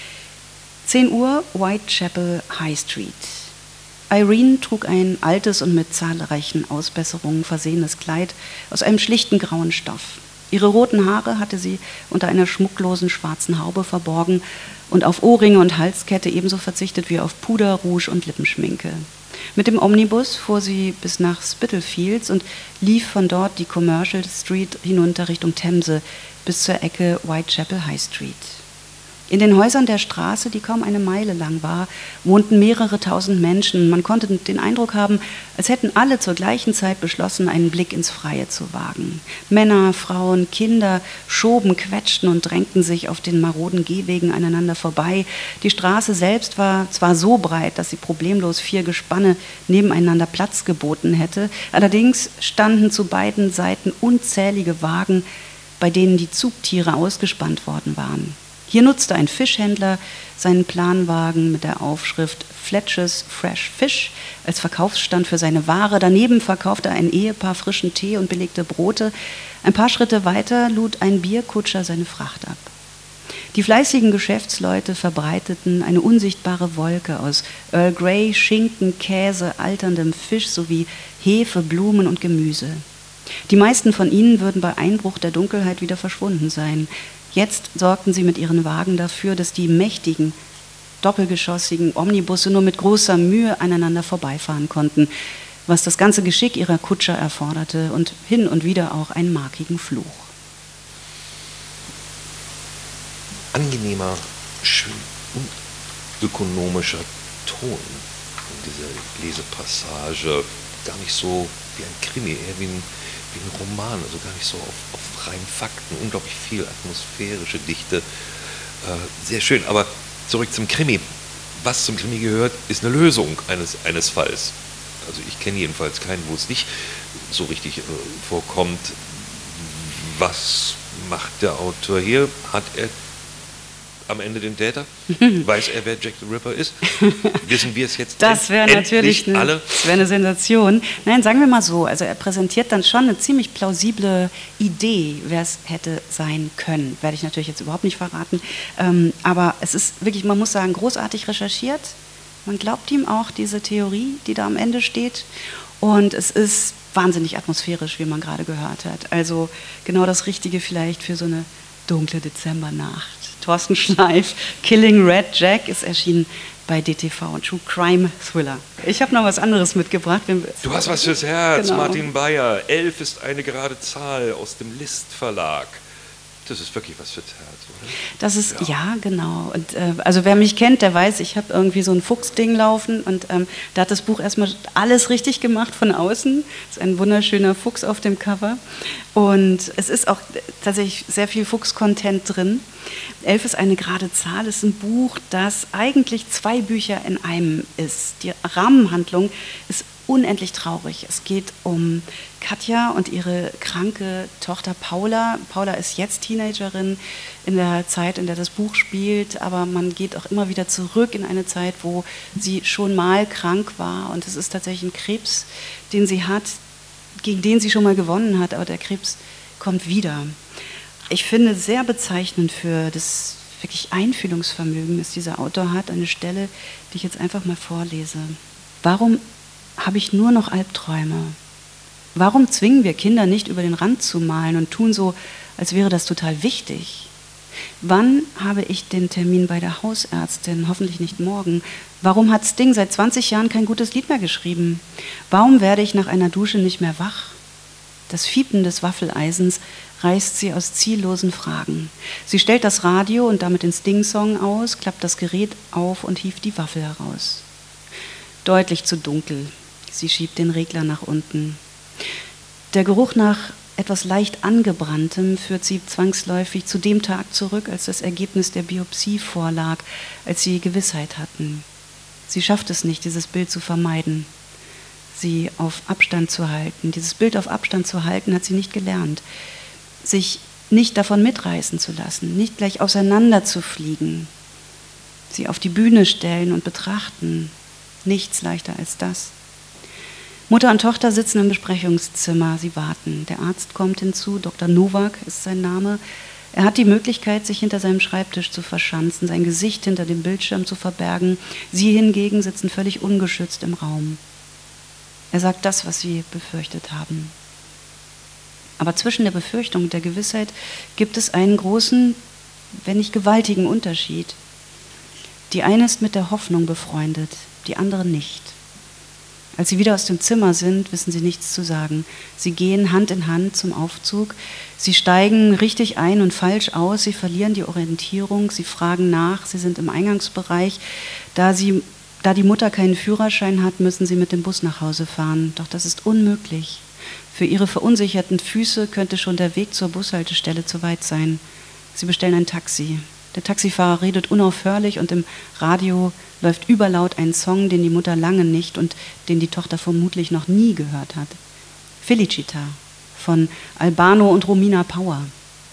zehn Uhr, Whitechapel High Street. Irene trug ein altes und mit zahlreichen Ausbesserungen versehenes Kleid aus einem schlichten grauen Stoff. Ihre roten Haare hatte sie unter einer schmucklosen schwarzen Haube verborgen und auf Ohrringe und Halskette ebenso verzichtet wie auf Puder, Rouge und Lippenschminke. Mit dem Omnibus fuhr sie bis nach Spitalfields und lief von dort die Commercial Street hinunter Richtung Themse bis zur Ecke Whitechapel High Street. In den Häusern der Straße, die kaum eine Meile lang war, wohnten mehrere tausend Menschen. Man konnte den Eindruck haben, als hätten alle zur gleichen Zeit beschlossen, einen Blick ins Freie zu wagen. Männer, Frauen, Kinder schoben, quetschten und drängten sich auf den maroden Gehwegen aneinander vorbei. Die Straße selbst war zwar so breit, dass sie problemlos vier Gespanne nebeneinander Platz geboten hätte. Allerdings standen zu beiden Seiten unzählige Wagen, bei denen die Zugtiere ausgespannt worden waren. Hier nutzte ein Fischhändler seinen Planwagen mit der Aufschrift Fletcher's Fresh Fish als Verkaufsstand für seine Ware. Daneben verkaufte ein Ehepaar frischen Tee und belegte Brote. Ein paar Schritte weiter lud ein Bierkutscher seine Fracht ab. Die fleißigen Geschäftsleute verbreiteten eine unsichtbare Wolke aus Earl Grey, Schinken, Käse, alterndem Fisch sowie Hefe, Blumen und Gemüse. Die meisten von ihnen würden bei Einbruch der Dunkelheit wieder verschwunden sein. Jetzt sorgten sie mit ihren Wagen dafür, dass die mächtigen, doppelgeschossigen Omnibusse nur mit großer Mühe aneinander vorbeifahren konnten. was das ganze Geschick ihrer Kutscher erforderte und hin und wieder auch einen markigen Fluch. Angenehmer, schön ökonomischer Ton in dieser Lesepassage. Gar nicht so wie ein Krimi, eher wie ein, wie ein Roman, also gar nicht so auf, auf rein Fakten. Unglaublich viel atmosphärische Dichte. Äh, sehr schön, aber zurück zum Krimi. Was zum Krimi gehört, ist eine Lösung eines, eines Falls. Also ich kenne jedenfalls keinen, wo es nicht so richtig äh, vorkommt. Was macht der Autor hier? Hat er am Ende den Täter? Weiß er, wer Jack the Ripper ist? Wissen wir es jetzt? Das wäre natürlich eine, alle? Das wäre eine Sensation. Nein, sagen wir mal so, also er präsentiert dann schon eine ziemlich plausible Idee, wer es hätte sein können. Werde ich natürlich jetzt überhaupt nicht verraten. Ähm, aber es ist wirklich, man muss sagen, großartig recherchiert. Man glaubt ihm auch diese Theorie, die da am Ende steht. Und es ist wahnsinnig atmosphärisch, wie man gerade gehört hat. Also genau das Richtige vielleicht für so eine dunkle Dezembernacht. Thorsten Schleif, Killing Red Jack ist erschienen bei D T V, ein True Crime Thriller. Ich habe noch was anderes mitgebracht. Du hast was fürs Herz, genau. Martin Bayer. Elf ist eine gerade Zahl aus dem List Verlag. Das ist wirklich was fürs Herz, oder? Das ist, ja, ja genau. Und, äh, also wer mich kennt, der weiß, ich habe irgendwie so ein Fuchsding laufen und ähm, da hat das Buch erstmal alles richtig gemacht von außen. Es ist ein wunderschöner Fuchs auf dem Cover und es ist auch tatsächlich sehr viel Fuchs-Content drin. Elf ist eine gerade Zahl, ist ein Buch, das eigentlich zwei Bücher in einem ist. Die Rahmenhandlung ist unendlich traurig. Es geht um Katja und ihre kranke Tochter Paula. Paula ist jetzt Teenagerin in der Zeit, in der das Buch spielt, aber man geht auch immer wieder zurück in eine Zeit, wo sie schon mal krank war und es ist tatsächlich ein Krebs, den sie hat, gegen den sie schon mal gewonnen hat, aber der Krebs kommt wieder. Ich finde sehr bezeichnend für das wirklich Einfühlungsvermögen, das dieser Autor hat, eine Stelle, die ich jetzt einfach mal vorlese. Warum habe ich nur noch Albträume? Warum zwingen wir Kinder nicht über den Rand zu malen und tun so, als wäre das total wichtig? Wann habe ich den Termin bei der Hausärztin? Hoffentlich nicht morgen. Warum hat Sting seit zwanzig Jahren kein gutes Lied mehr geschrieben? Warum werde ich nach einer Dusche nicht mehr wach? Das Fiepen des Waffeleisens reißt sie aus ziellosen Fragen. Sie stellt das Radio und damit den Sting-Song aus, klappt das Gerät auf und hieft die Waffel heraus. Deutlich zu dunkel. Sie schiebt den Regler nach unten. Der Geruch nach etwas leicht Angebranntem führt sie zwangsläufig zu dem Tag zurück, als das Ergebnis der Biopsie vorlag, als sie Gewissheit hatten. Sie schafft es nicht, dieses Bild zu vermeiden, sie auf Abstand zu halten. Dieses Bild auf Abstand zu halten, hat sie nicht gelernt. Sich nicht davon mitreißen zu lassen, nicht gleich auseinander zu fliegen. Sie auf die Bühne stellen und betrachten. Nichts leichter als das. Mutter und Tochter sitzen im Besprechungszimmer, sie warten. Der Arzt kommt hinzu, Doktor Nowak ist sein Name. Er hat die Möglichkeit, sich hinter seinem Schreibtisch zu verschanzen, sein Gesicht hinter dem Bildschirm zu verbergen. Sie hingegen sitzen völlig ungeschützt im Raum. Er sagt das, was sie befürchtet haben. Aber zwischen der Befürchtung und der Gewissheit gibt es einen großen, wenn nicht gewaltigen Unterschied. Die eine ist mit der Hoffnung befreundet, die andere nicht. Als sie wieder aus dem Zimmer sind, wissen sie nichts zu sagen. Sie gehen Hand in Hand zum Aufzug. Sie steigen richtig ein und falsch aus. Sie verlieren die Orientierung. Sie fragen nach. Sie sind im Eingangsbereich. Da, sie, da die Mutter keinen Führerschein hat, müssen sie mit dem Bus nach Hause fahren. Doch das ist unmöglich. Für ihre verunsicherten Füße könnte schon der Weg zur Bushaltestelle zu weit sein. Sie bestellen ein Taxi. Der Taxifahrer redet unaufhörlich und im Radio läuft überlaut ein Song, den die Mutter lange nicht und den die Tochter vermutlich noch nie gehört hat. Felicita von Albano und Romina Power.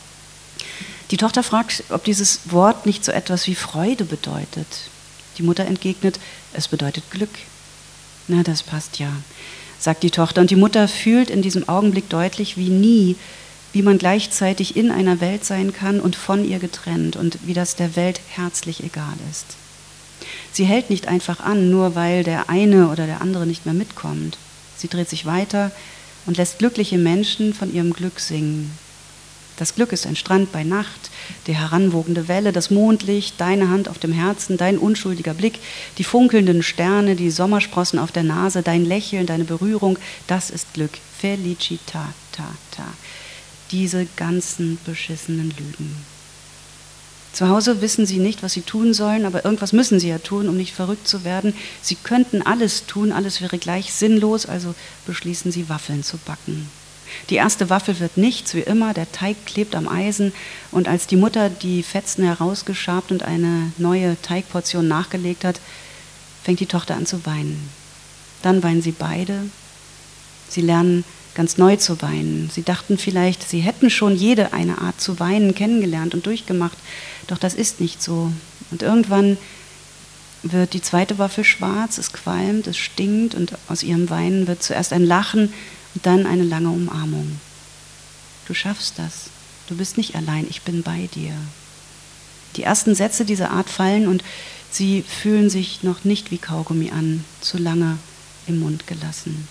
Die Tochter fragt, ob dieses Wort nicht so etwas wie Freude bedeutet. Die Mutter entgegnet, es bedeutet Glück. Na, das passt ja, sagt die Tochter. Und die Mutter fühlt in diesem Augenblick deutlich wie nie, wie man gleichzeitig in einer Welt sein kann und von ihr getrennt und wie das der Welt herzlich egal ist. Sie hält nicht einfach an, nur weil der eine oder der andere nicht mehr mitkommt. Sie dreht sich weiter und lässt glückliche Menschen von ihrem Glück singen. Das Glück ist ein Strand bei Nacht, die heranwogende Welle, das Mondlicht, deine Hand auf dem Herzen, dein unschuldiger Blick, die funkelnden Sterne, die Sommersprossen auf der Nase, dein Lächeln, deine Berührung, das ist Glück. Felicità, ta, ta. Diese ganzen beschissenen Lügen. Zu Hause wissen sie nicht, was sie tun sollen, aber irgendwas müssen sie ja tun, um nicht verrückt zu werden. Sie könnten alles tun, alles wäre gleich sinnlos, also beschließen sie, Waffeln zu backen. Die erste Waffel wird nichts, wie immer, der Teig klebt am Eisen und als die Mutter die Fetzen herausgeschabt und eine neue Teigportion nachgelegt hat, fängt die Tochter an zu weinen. Dann weinen sie beide. Sie lernen ganz neu zu weinen. Sie dachten vielleicht, sie hätten schon jede eine Art zu weinen kennengelernt und durchgemacht, doch das ist nicht so. Und irgendwann wird die zweite Waffel schwarz, es qualmt, es stinkt und aus ihrem Weinen wird zuerst ein Lachen und dann eine lange Umarmung. Du schaffst das. Du bist nicht allein, ich bin bei dir. Die ersten Sätze dieser Art fallen und sie fühlen sich noch nicht wie Kaugummi an, zu lange im Mund gelassen.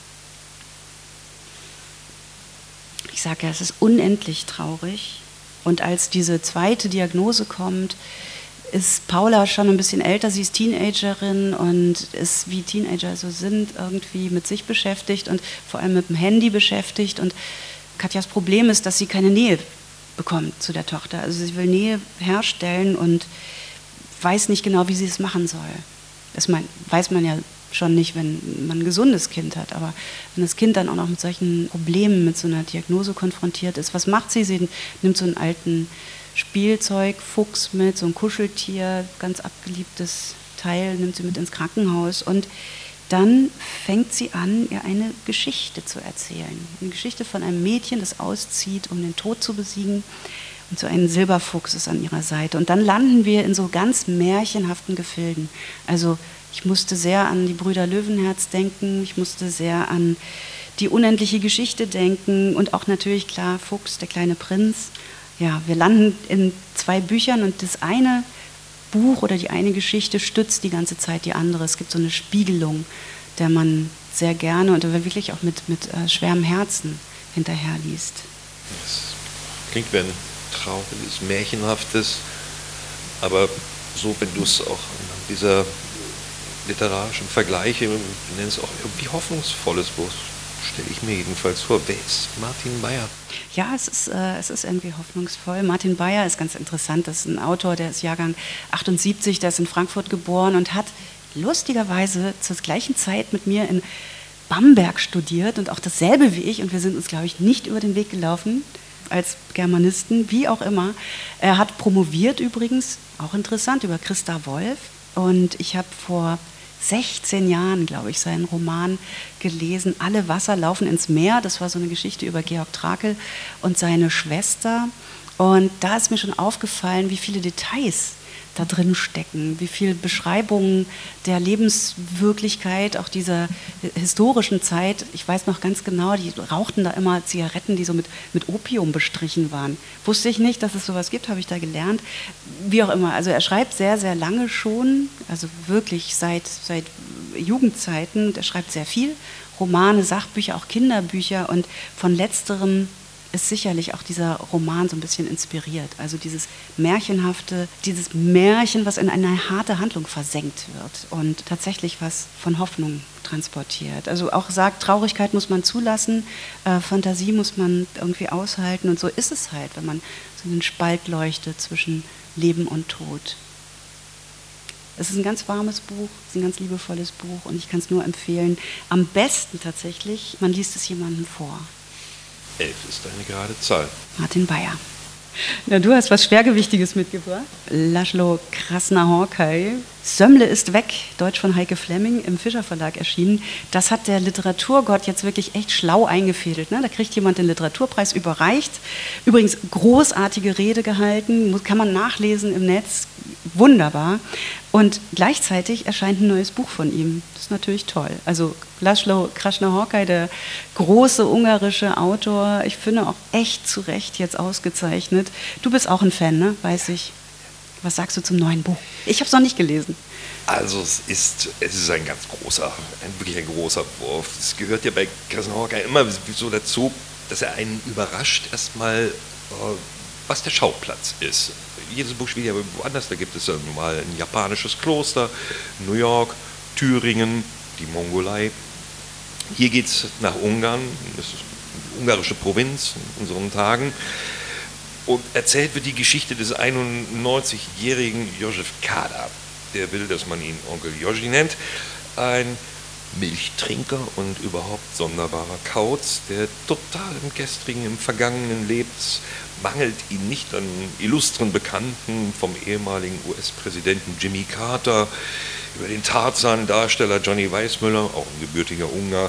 Ich sage ja, es ist unendlich traurig. Und als diese zweite Diagnose kommt, ist Paula schon ein bisschen älter, sie ist Teenagerin und ist, wie Teenager so sind, irgendwie mit sich beschäftigt und vor allem mit dem Handy beschäftigt. Und Katjas Problem ist, dass sie keine Nähe bekommt zu der Tochter. Also sie will Nähe herstellen und weiß nicht genau, wie sie es machen soll. Das weiß man ja schon nicht, wenn man ein gesundes Kind hat, aber wenn das Kind dann auch noch mit solchen Problemen, mit so einer Diagnose konfrontiert ist, was macht sie? Sie nimmt so einen alten Spielzeugfuchs mit, so ein Kuscheltier, ganz abgeliebtes Teil, nimmt sie mit ins Krankenhaus und dann fängt sie an, ihr eine Geschichte zu erzählen. Eine Geschichte von einem Mädchen, das auszieht, um den Tod zu besiegen. Und so ein Silberfuchs ist an ihrer Seite. Und dann landen wir in so ganz märchenhaften Gefilden. Also ich musste sehr an die Brüder Löwenherz denken, ich musste sehr an die unendliche Geschichte denken und auch natürlich, klar, Fuchs, der kleine Prinz. Ja, wir landen in zwei Büchern und das eine Buch oder die eine Geschichte stützt die ganze Zeit die andere. Es gibt so eine Spiegelung, der man sehr gerne und der wirklich auch mit, mit äh, schwerem Herzen hinterher liest. Das klingt wie ein trauriges, märchenhaftes, aber so, wenn du es auch an dieser literarischen Vergleiche nennst, auch irgendwie hoffnungsvolles Buch, stelle ich mir jedenfalls vor. Wer ist Martin Beyer? Ja, es ist, äh, es ist irgendwie hoffnungsvoll. Martin Beyer ist ganz interessant. Das ist ein Autor, der ist Jahrgang achtundsiebzig, der ist in Frankfurt geboren und hat lustigerweise zur gleichen Zeit mit mir in Bamberg studiert und auch dasselbe wie ich. Und wir sind uns, glaube ich, nicht über den Weg gelaufen als Germanisten, wie auch immer. Er hat promoviert übrigens, auch interessant, über Christa Wolf. Und ich habe vor sechzehn Jahren, glaube ich, seinen Roman gelesen, Alle Wasser laufen ins Meer. Das war so eine Geschichte über Georg Trakl und seine Schwester. Und da ist mir schon aufgefallen, wie viele Details da drin stecken, wie viele Beschreibungen der Lebenswirklichkeit, auch dieser historischen Zeit. Ich weiß noch ganz genau, die rauchten da immer Zigaretten, die so mit, mit Opium bestrichen waren. Wusste ich nicht, dass es sowas gibt, habe ich da gelernt. Wie auch immer, also er schreibt sehr, sehr lange schon, also wirklich seit, seit Jugendzeiten. Er schreibt sehr viel, Romane, Sachbücher, auch Kinderbücher und von letzterem ist sicherlich auch dieser Roman so ein bisschen inspiriert. Also dieses Märchenhafte, dieses Märchen, was in eine harte Handlung versenkt wird und tatsächlich was von Hoffnung transportiert. Also auch sagt, Traurigkeit muss man zulassen, äh, Fantasie muss man irgendwie aushalten und so ist es halt, wenn man so einen Spalt leuchtet zwischen Leben und Tod. Es ist ein ganz warmes Buch, es ist ein ganz liebevolles Buch und ich kann es nur empfehlen. Am besten tatsächlich, man liest es jemandem vor. Elf ist eine gerade Zahl. Martin Beyer. Na, du hast was Schwergewichtiges mitgebracht. Laszlo Krasznahorkai. Sömmle ist weg, Deutsch von Heike Flemming, im Fischer Verlag erschienen. Das hat der Literaturgott jetzt wirklich echt schlau eingefädelt. Ne? Da kriegt jemand den Literaturpreis überreicht. Übrigens großartige Rede gehalten, kann man nachlesen im Netz. Wunderbar. Und gleichzeitig erscheint ein neues Buch von ihm. Das ist natürlich toll. Also Laszlo Krasznahorkai, der große ungarische Autor, ich finde auch echt zu Recht jetzt ausgezeichnet. Du bist auch ein Fan, ne? Weiß ich. Was sagst du zum neuen Buch? Ich habe es noch nicht gelesen. Also es ist, es ist ein ganz großer, ein, wirklich ein großer Wurf. Es gehört ja bei Krasznahorkai immer so dazu, dass er einen überrascht erstmal was der Schauplatz ist. Jedes Buch spielt ja woanders, da gibt es ja mal ein japanisches Kloster, New York, Thüringen, die Mongolei. Hier geht es nach Ungarn, das ist eine ungarische Provinz in unseren Tagen. Und erzählt wird die Geschichte des einundneunzigjährigen Josef Kader. Der will, dass man ihn Onkel Joshi nennt. Ein Milchtrinker und überhaupt sonderbarer Kauz, der total im Gestrigen, im Vergangenen lebt. Es mangelt ihn nicht an illustren Bekannten, vom ehemaligen U S-Präsidenten Jimmy Carter über den Tarzan-Darsteller Johnny Weissmuller, auch ein gebürtiger Ungar,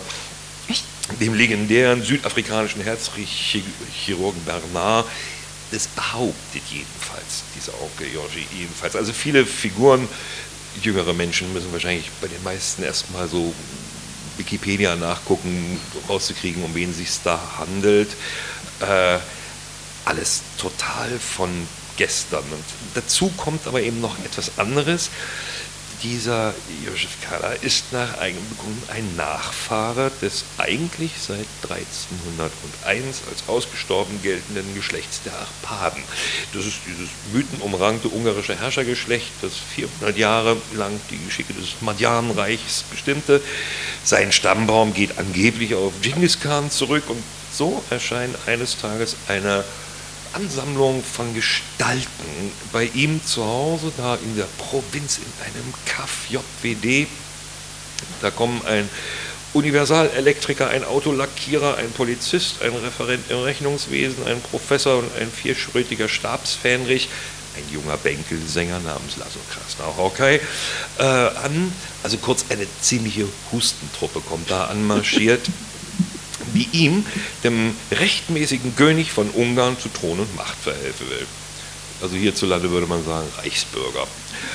dem legendären südafrikanischen Herzchirurgen Bernard. Das behauptet jedenfalls dieser Onkel Joshi ebenfalls. Also viele Figuren, jüngere Menschen müssen wahrscheinlich bei den meisten erstmal so Wikipedia nachgucken, rauszukriegen, um wen es sich da handelt. Äh, alles total von gestern. Und dazu kommt aber eben noch etwas anderes. Dieser Josef Kader ist nach eigenem Bekunden ein Nachfahre des eigentlich seit dreizehnhunderteins als ausgestorben geltenden Geschlechts der Arpaden. Das ist dieses mythenumrankte ungarische Herrschergeschlecht, das vierhundert Jahre lang die Geschicke des Madjarenreichs bestimmte. Sein Stammbaum geht angeblich auf Genghis Khan zurück und so erscheint eines Tages eine Ansammlung von Gestalten bei ihm zu Hause, da in der Provinz, in einem Kaff J W D. Da kommen ein Universalelektriker, ein Autolackierer, ein Polizist, ein Referent im Rechnungswesen, ein Professor und ein vierschrötiger Stabsfähnrich, ein junger Bänkelsänger namens Lasso Krasnahorkai, äh, an. Also kurz eine ziemliche Hustentruppe kommt da anmarschiert, wie ihm, dem rechtmäßigen König von Ungarn, zu Thron und Macht verhelfen will. Also hierzulande würde man sagen Reichsbürger.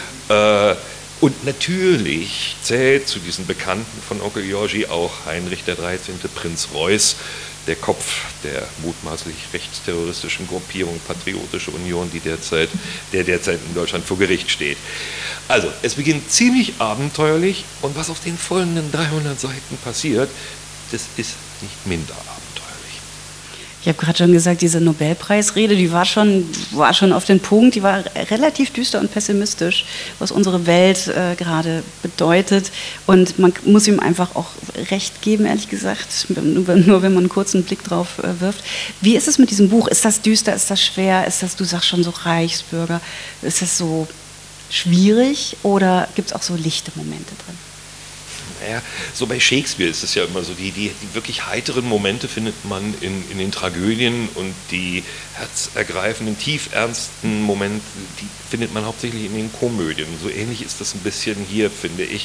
Äh, und natürlich zählt zu diesen Bekannten von Onkel Joshi auch Heinrich der dreizehnte. Prinz Reuß, der Kopf der mutmaßlich rechtsterroristischen Gruppierung Patriotische Union, die derzeit, der derzeit in Deutschland vor Gericht steht. Also, es beginnt ziemlich abenteuerlich und was auf den folgenden dreihundert Seiten passiert, das ist nicht minder abenteuerlich. Ich habe gerade schon gesagt, diese Nobelpreisrede, die war schon, war schon auf den Punkt, die war relativ düster und pessimistisch, was unsere Welt äh, gerade bedeutet. Und man muss ihm einfach auch recht geben, ehrlich gesagt, nur, nur wenn man einen kurzen Blick drauf äh, wirft. Wie ist es mit diesem Buch? Ist das düster, ist das schwer, ist das, du sagst schon so Reichsbürger, ist das so schwierig oder gibt es auch so lichte Momente drin? Naja, so bei Shakespeare ist es ja immer so, die, die, die wirklich heiteren Momente findet man in, in den Tragödien und die herzergreifenden, tiefernsten Momente, die findet man hauptsächlich in den Komödien. So ähnlich ist das ein bisschen hier, finde ich.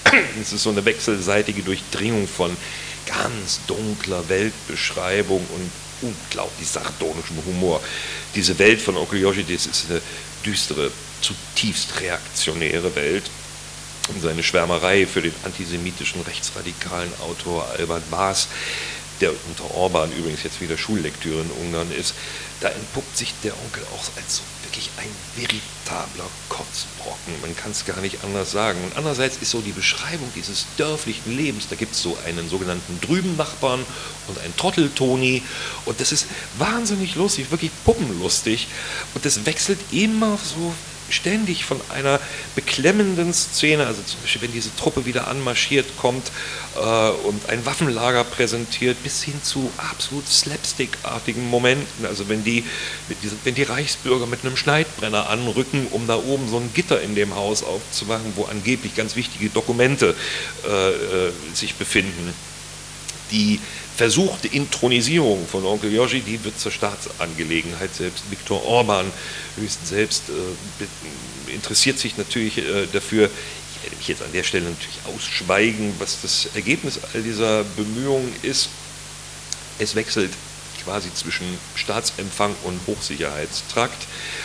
Es ist so eine wechselseitige Durchdringung von ganz dunkler Weltbeschreibung und unglaublich sardonischem Humor. Diese Welt von Onkel Joshi, das ist eine düstere, zutiefst reaktionäre Welt. Und seine Schwärmerei für den antisemitischen rechtsradikalen Autor Albert Baas, der unter Orban übrigens jetzt wieder Schullektüre in Ungarn ist, da entpuppt sich der Onkel auch als so wirklich ein veritabler Kotzbrocken. Man kann es gar nicht anders sagen. Und andererseits ist so die Beschreibung dieses dörflichen Lebens, da gibt es so einen sogenannten Drüben-Nachbarn und einen Trottel-Toni und das ist wahnsinnig lustig, wirklich puppenlustig und das wechselt immer so ständig von einer beklemmenden Szene, also zum Beispiel, wenn diese Truppe wieder anmarschiert kommt äh, und ein Waffenlager präsentiert, bis hin zu absolut slapstickartigen Momenten, also wenn die, mit diese, wenn die Reichsbürger mit einem Schneidbrenner anrücken, um da oben so ein Gitter in dem Haus aufzumachen, wo angeblich ganz wichtige Dokumente äh, äh, sich befinden. Die versuchte Inthronisierung von Onkel Joshi, die wird zur Staatsangelegenheit. Selbst Viktor Orban höchstens selbst äh, interessiert sich natürlich äh, dafür. Ich werde mich jetzt an der Stelle natürlich ausschweigen, was das Ergebnis all dieser Bemühungen ist. Es wechselt quasi zwischen Staatsempfang und Hochsicherheitstrakt.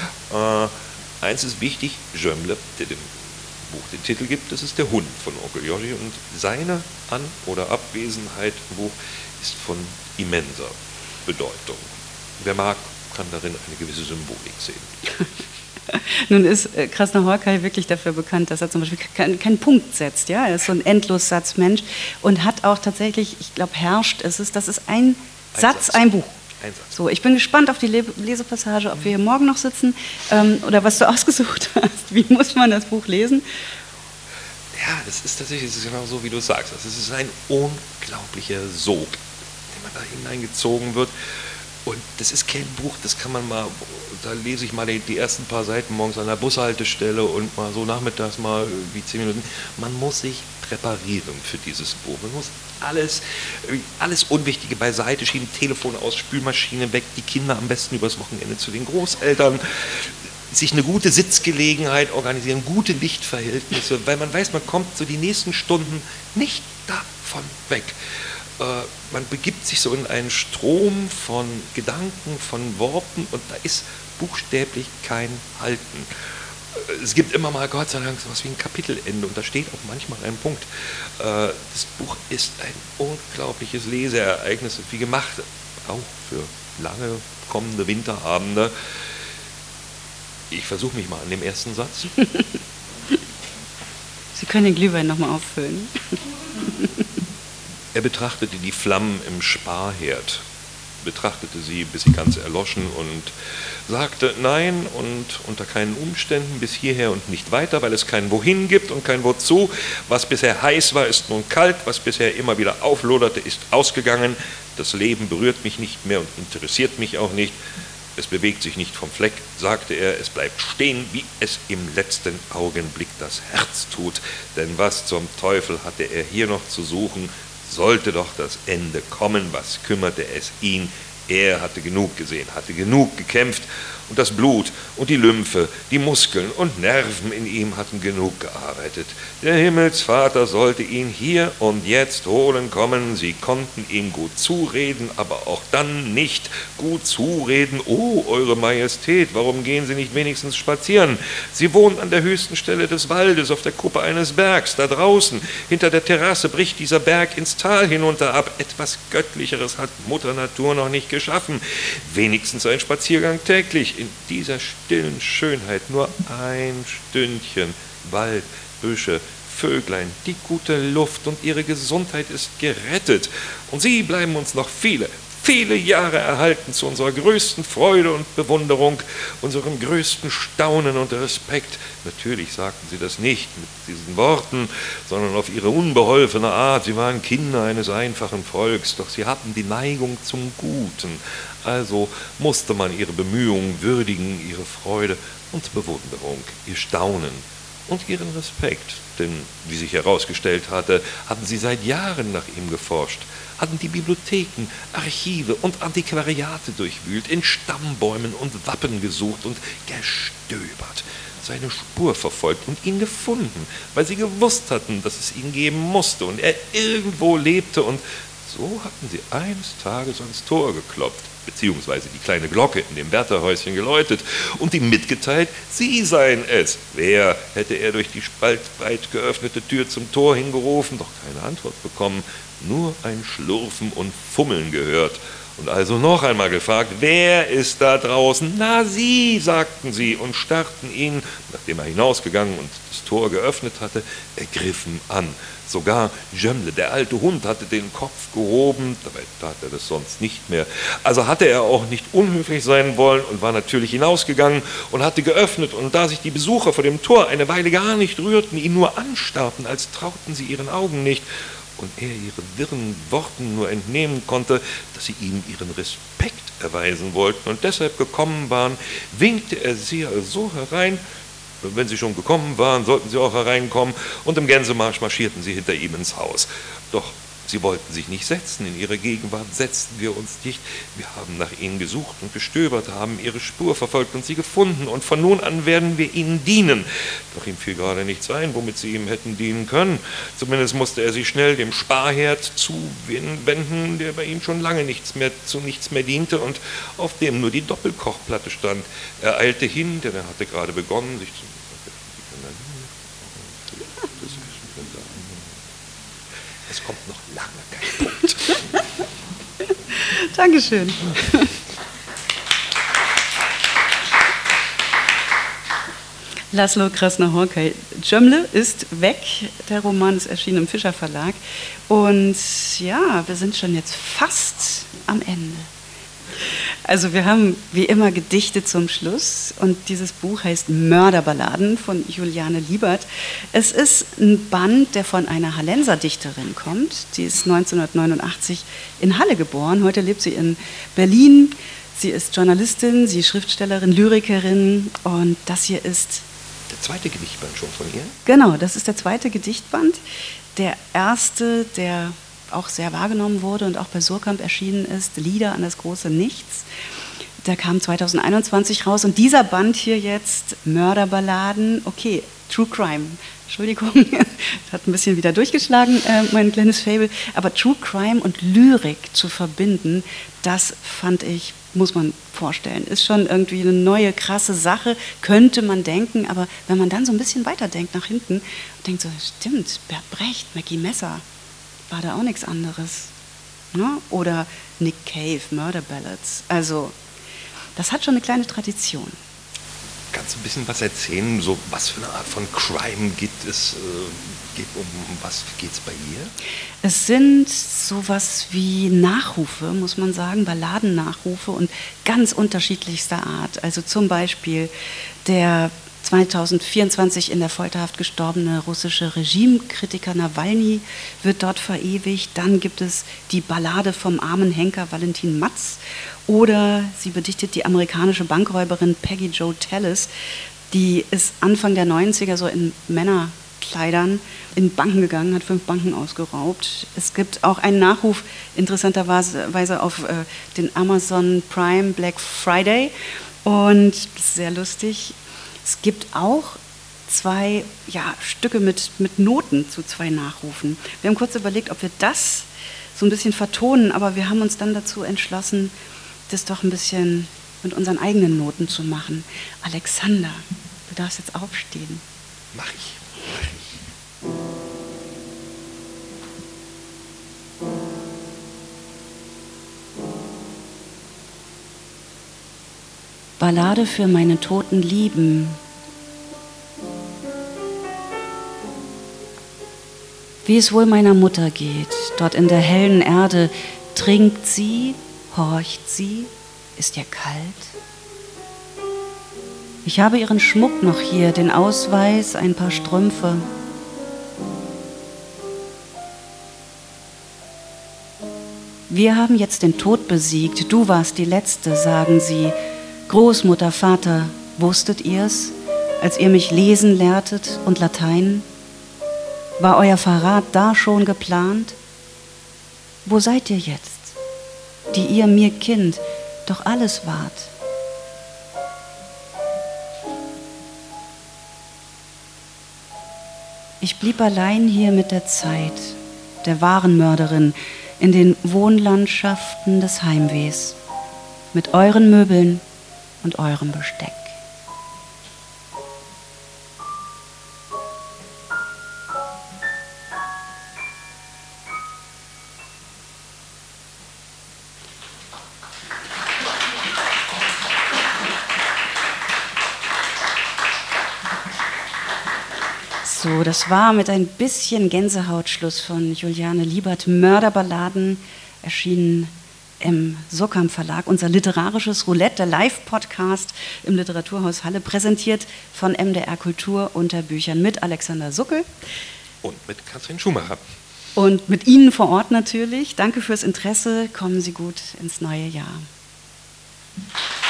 Äh, eins ist wichtig, Jömle, der dem Buch den Titel gibt, das ist der Hund von Onkel Joshi und seine An- oder Abwesenheit im Buch ist von immenser Bedeutung. Wer mag, kann darin eine gewisse Symbolik sehen. Nun ist äh, Krasnahorkai wirklich dafür bekannt, dass er zum Beispiel keinen kein Punkt setzt. Ja? Er ist so ein Endlossatzmensch und hat auch tatsächlich, ich glaube, herrscht es ist, das ist ein, ein Satz, Satz, ein Buch. Ein Satz. So, ich bin gespannt auf die Le Lesepassage, ob wir hier morgen noch sitzen ähm, oder was du ausgesucht hast. Wie muss man das Buch lesen? Ja, das ist tatsächlich, das ist genau so, wie du sagst. Es ist ein unglaublicher Sog, in den man da hineingezogen wird. Und das ist kein Buch, das kann man mal, da lese ich mal die, die ersten paar Seiten morgens an der Bushaltestelle und mal so nachmittags mal wie zehn Minuten. Man muss sich präparieren für dieses Buch. Man muss alles, alles Unwichtige beiseite schieben, Telefon aus, Spülmaschine weg, die Kinder am besten übers Wochenende zu den Großeltern, sich eine gute Sitzgelegenheit organisieren, gute Lichtverhältnisse, weil man weiß, man kommt so die nächsten Stunden nicht davon weg. Man begibt sich so in einen Strom von Gedanken, von Worten und da ist buchstäblich kein Halten. Es gibt immer mal, Gott sei Dank, so etwas wie ein Kapitelende und da steht auch manchmal ein Punkt. Das Buch ist ein unglaubliches Leseereignis, wie gemacht, auch für lange kommende Winterabende. Ich versuche mich mal an dem ersten Satz. Sie können den Glühwein nochmal auffüllen. Er betrachtete die Flammen im Sparherd, betrachtete sie, bis sie ganz erloschen und sagte nein und unter keinen Umständen bis hierher und nicht weiter, weil es kein Wohin gibt und kein Wozu. Was bisher heiß war, ist nun kalt, was bisher immer wieder aufloderte, ist ausgegangen. Das Leben berührt mich nicht mehr und interessiert mich auch nicht. Es bewegt sich nicht vom Fleck, sagte er, es bleibt stehen, wie es im letzten Augenblick das Herz tut. Denn was zum Teufel hatte er hier noch zu suchen? Sollte doch das Ende kommen, was kümmerte es ihn? Er hatte genug gesehen, hatte genug gekämpft und das Blut und die Lymphe, die Muskeln und Nerven in ihm hatten genug gearbeitet. Der Himmelsvater sollte ihn hier und jetzt holen kommen. Sie konnten ihm gut zureden, aber auch dann nicht gut zureden. Oh, Eure Majestät, warum gehen Sie nicht wenigstens spazieren? Sie wohnen an der höchsten Stelle des Waldes, auf der Kuppe eines Bergs, da draußen. Hinter der Terrasse bricht dieser Berg ins Tal hinunter ab. Etwas Göttlicheres hat Mutter Natur noch nicht geschaffen. Wenigstens ein Spaziergang täglich. In dieser stillen Schönheit nur ein Stündchen, Wald, Büsche, Vöglein, die gute Luft und ihre Gesundheit ist gerettet. Und sie bleiben uns noch viele, viele Jahre erhalten zu unserer größten Freude und Bewunderung, unserem größten Staunen und Respekt. Natürlich sagten sie das nicht mit diesen Worten, sondern auf ihre unbeholfene Art. Sie waren Kinder eines einfachen Volks, doch sie hatten die Neigung zum Guten. Also musste man ihre Bemühungen würdigen, ihre Freude und Bewunderung, ihr Staunen und ihren Respekt. Denn, wie sich herausgestellt hatte, hatten sie seit Jahren nach ihm geforscht, hatten die Bibliotheken, Archive und Antiquariate durchwühlt, in Stammbäumen und Wappen gesucht und gestöbert, seine Spur verfolgt und ihn gefunden, weil sie gewusst hatten, dass es ihn geben musste und er irgendwo lebte. Und so hatten sie eines Tages ans Tor geklopft, beziehungsweise die kleine Glocke in dem Wärterhäuschen geläutet und ihm mitgeteilt, sie seien es. Wer hätte er durch die spaltbreit geöffnete Tür zum Tor hingerufen, doch keine Antwort bekommen, nur ein Schlurfen und Fummeln gehört. Und also noch einmal gefragt, wer ist da draußen? Na, Sie, sagten sie und starrten ihn, nachdem er hinausgegangen und das Tor geöffnet hatte, ergriffen an. Sogar Jemle, der alte Hund, hatte den Kopf gehoben, dabei tat er das sonst nicht mehr. Also hatte er auch nicht unhöflich sein wollen und war natürlich hinausgegangen und hatte geöffnet. Und da sich die Besucher vor dem Tor eine Weile gar nicht rührten, ihn nur anstarrten, als trauten sie ihren Augen nicht, und er ihren wirren Worten nur entnehmen konnte, dass sie ihm ihren Respekt erweisen wollten und deshalb gekommen waren, winkte er sie so herein. Wenn sie schon gekommen waren, sollten sie auch hereinkommen, und im Gänsemarsch marschierten sie hinter ihm ins Haus. Doch sie wollten sich nicht setzen, in ihre Gegenwart setzten wir uns nicht. Wir haben nach ihnen gesucht und gestöbert, haben ihre Spur verfolgt und sie gefunden, und von nun an werden wir ihnen dienen. Doch ihm fiel gerade nichts ein, womit sie ihm hätten dienen können. Zumindest musste er sich schnell dem Sparherd zuwenden, der bei ihm schon lange nichts mehr, zu nichts mehr diente und auf dem nur die Doppelkochplatte stand. Er eilte hin, denn er hatte gerade begonnen, sich zu... Es kommt noch lange kein Punkt. Dankeschön. Laszlo Krasner-Horkay. Jemle ist weg. Der Roman ist erschienen im Fischer Verlag. Und ja, wir sind schon jetzt fast am Ende. Also wir haben wie immer Gedichte zum Schluss und dieses Buch heißt Mörderballaden von Juliane Liebert. Es ist ein Band, der von einer Hallenser Dichterin kommt. Die ist neunzehnhundertneunundachtzig in Halle geboren. Heute lebt sie in Berlin. Sie ist Journalistin, sie ist Schriftstellerin, Lyrikerin und das hier ist... Der zweite Gedichtband schon von ihr? Genau, das ist der zweite Gedichtband. Der erste, der auch sehr wahrgenommen wurde und auch bei Surkamp erschienen ist, Lieder an das große Nichts. Der kam zweitausendeinundzwanzig raus und dieser Band hier jetzt, Mörderballaden, okay, True Crime, Entschuldigung, hat ein bisschen wieder durchgeschlagen, äh, mein kleines Faible, aber True Crime und Lyrik zu verbinden, das fand ich, muss man vorstellen, ist schon irgendwie eine neue, krasse Sache, könnte man denken, aber wenn man dann so ein bisschen weiterdenkt nach hinten, denkt so, stimmt, Bert Brecht, Mackie Messer, war da auch nichts anderes. Ne? Oder Nick Cave, Murder Ballads. Also, das hat schon eine kleine Tradition. Kannst du ein bisschen was erzählen? So, was für eine Art von Crime gibt es? Äh, geht, um, um was geht es bei ihr? Es sind sowas wie Nachrufe, muss man sagen, Balladennachrufe und ganz unterschiedlichster Art. Also zum Beispiel der zweitausendvierundzwanzig in der Folterhaft gestorbene russische Regimekritiker Nawalny wird dort verewigt. Dann gibt es die Ballade vom armen Henker Valentin Matz oder sie bedichtet die amerikanische Bankräuberin Peggy Jo Tellis. Die ist Anfang der neunziger so in Männerkleidern in Banken gegangen, hat fünf Banken ausgeraubt. Es gibt auch einen Nachruf interessanterweise auf äh, den Amazon Prime Black Friday und das ist sehr lustig. Es gibt auch zwei ja, Stücke mit, mit Noten zu zwei Nachrufen. Wir haben kurz überlegt, ob wir das so ein bisschen vertonen, aber wir haben uns dann dazu entschlossen, das doch ein bisschen mit unseren eigenen Noten zu machen. Alexander, du darfst jetzt aufstehen. Mach ich, mach ich. Ballade für meine toten Lieben. Wie es wohl meiner Mutter geht, dort in der hellen Erde, trinkt sie, horcht sie, ist ihr kalt? Ich habe ihren Schmuck noch hier, den Ausweis, ein paar Strümpfe. Wir haben jetzt den Tod besiegt, du warst die Letzte, sagen sie. Großmutter, Vater, wusstet ihr's, als ihr mich lesen lehrtet und Latein? War euer Verrat da schon geplant? Wo seid ihr jetzt, die ihr mir Kind doch alles wart? Ich blieb allein hier mit der Zeit, der wahren Mörderin, in den Wohnlandschaften des Heimwehs, mit euren Möbeln und eurem Besteck. So, das war mit ein bisschen Gänsehautschluss von Juliane Liebert, Mörderballaden, erschienen im Surkamp Verlag, unser literarisches Roulette, der Live-Podcast im Literaturhaus Halle, präsentiert von M D R Kultur unter Büchern mit Alexander Suckel. Und mit Katrin Schumacher. Und mit Ihnen vor Ort natürlich. Danke fürs Interesse. Kommen Sie gut ins neue Jahr.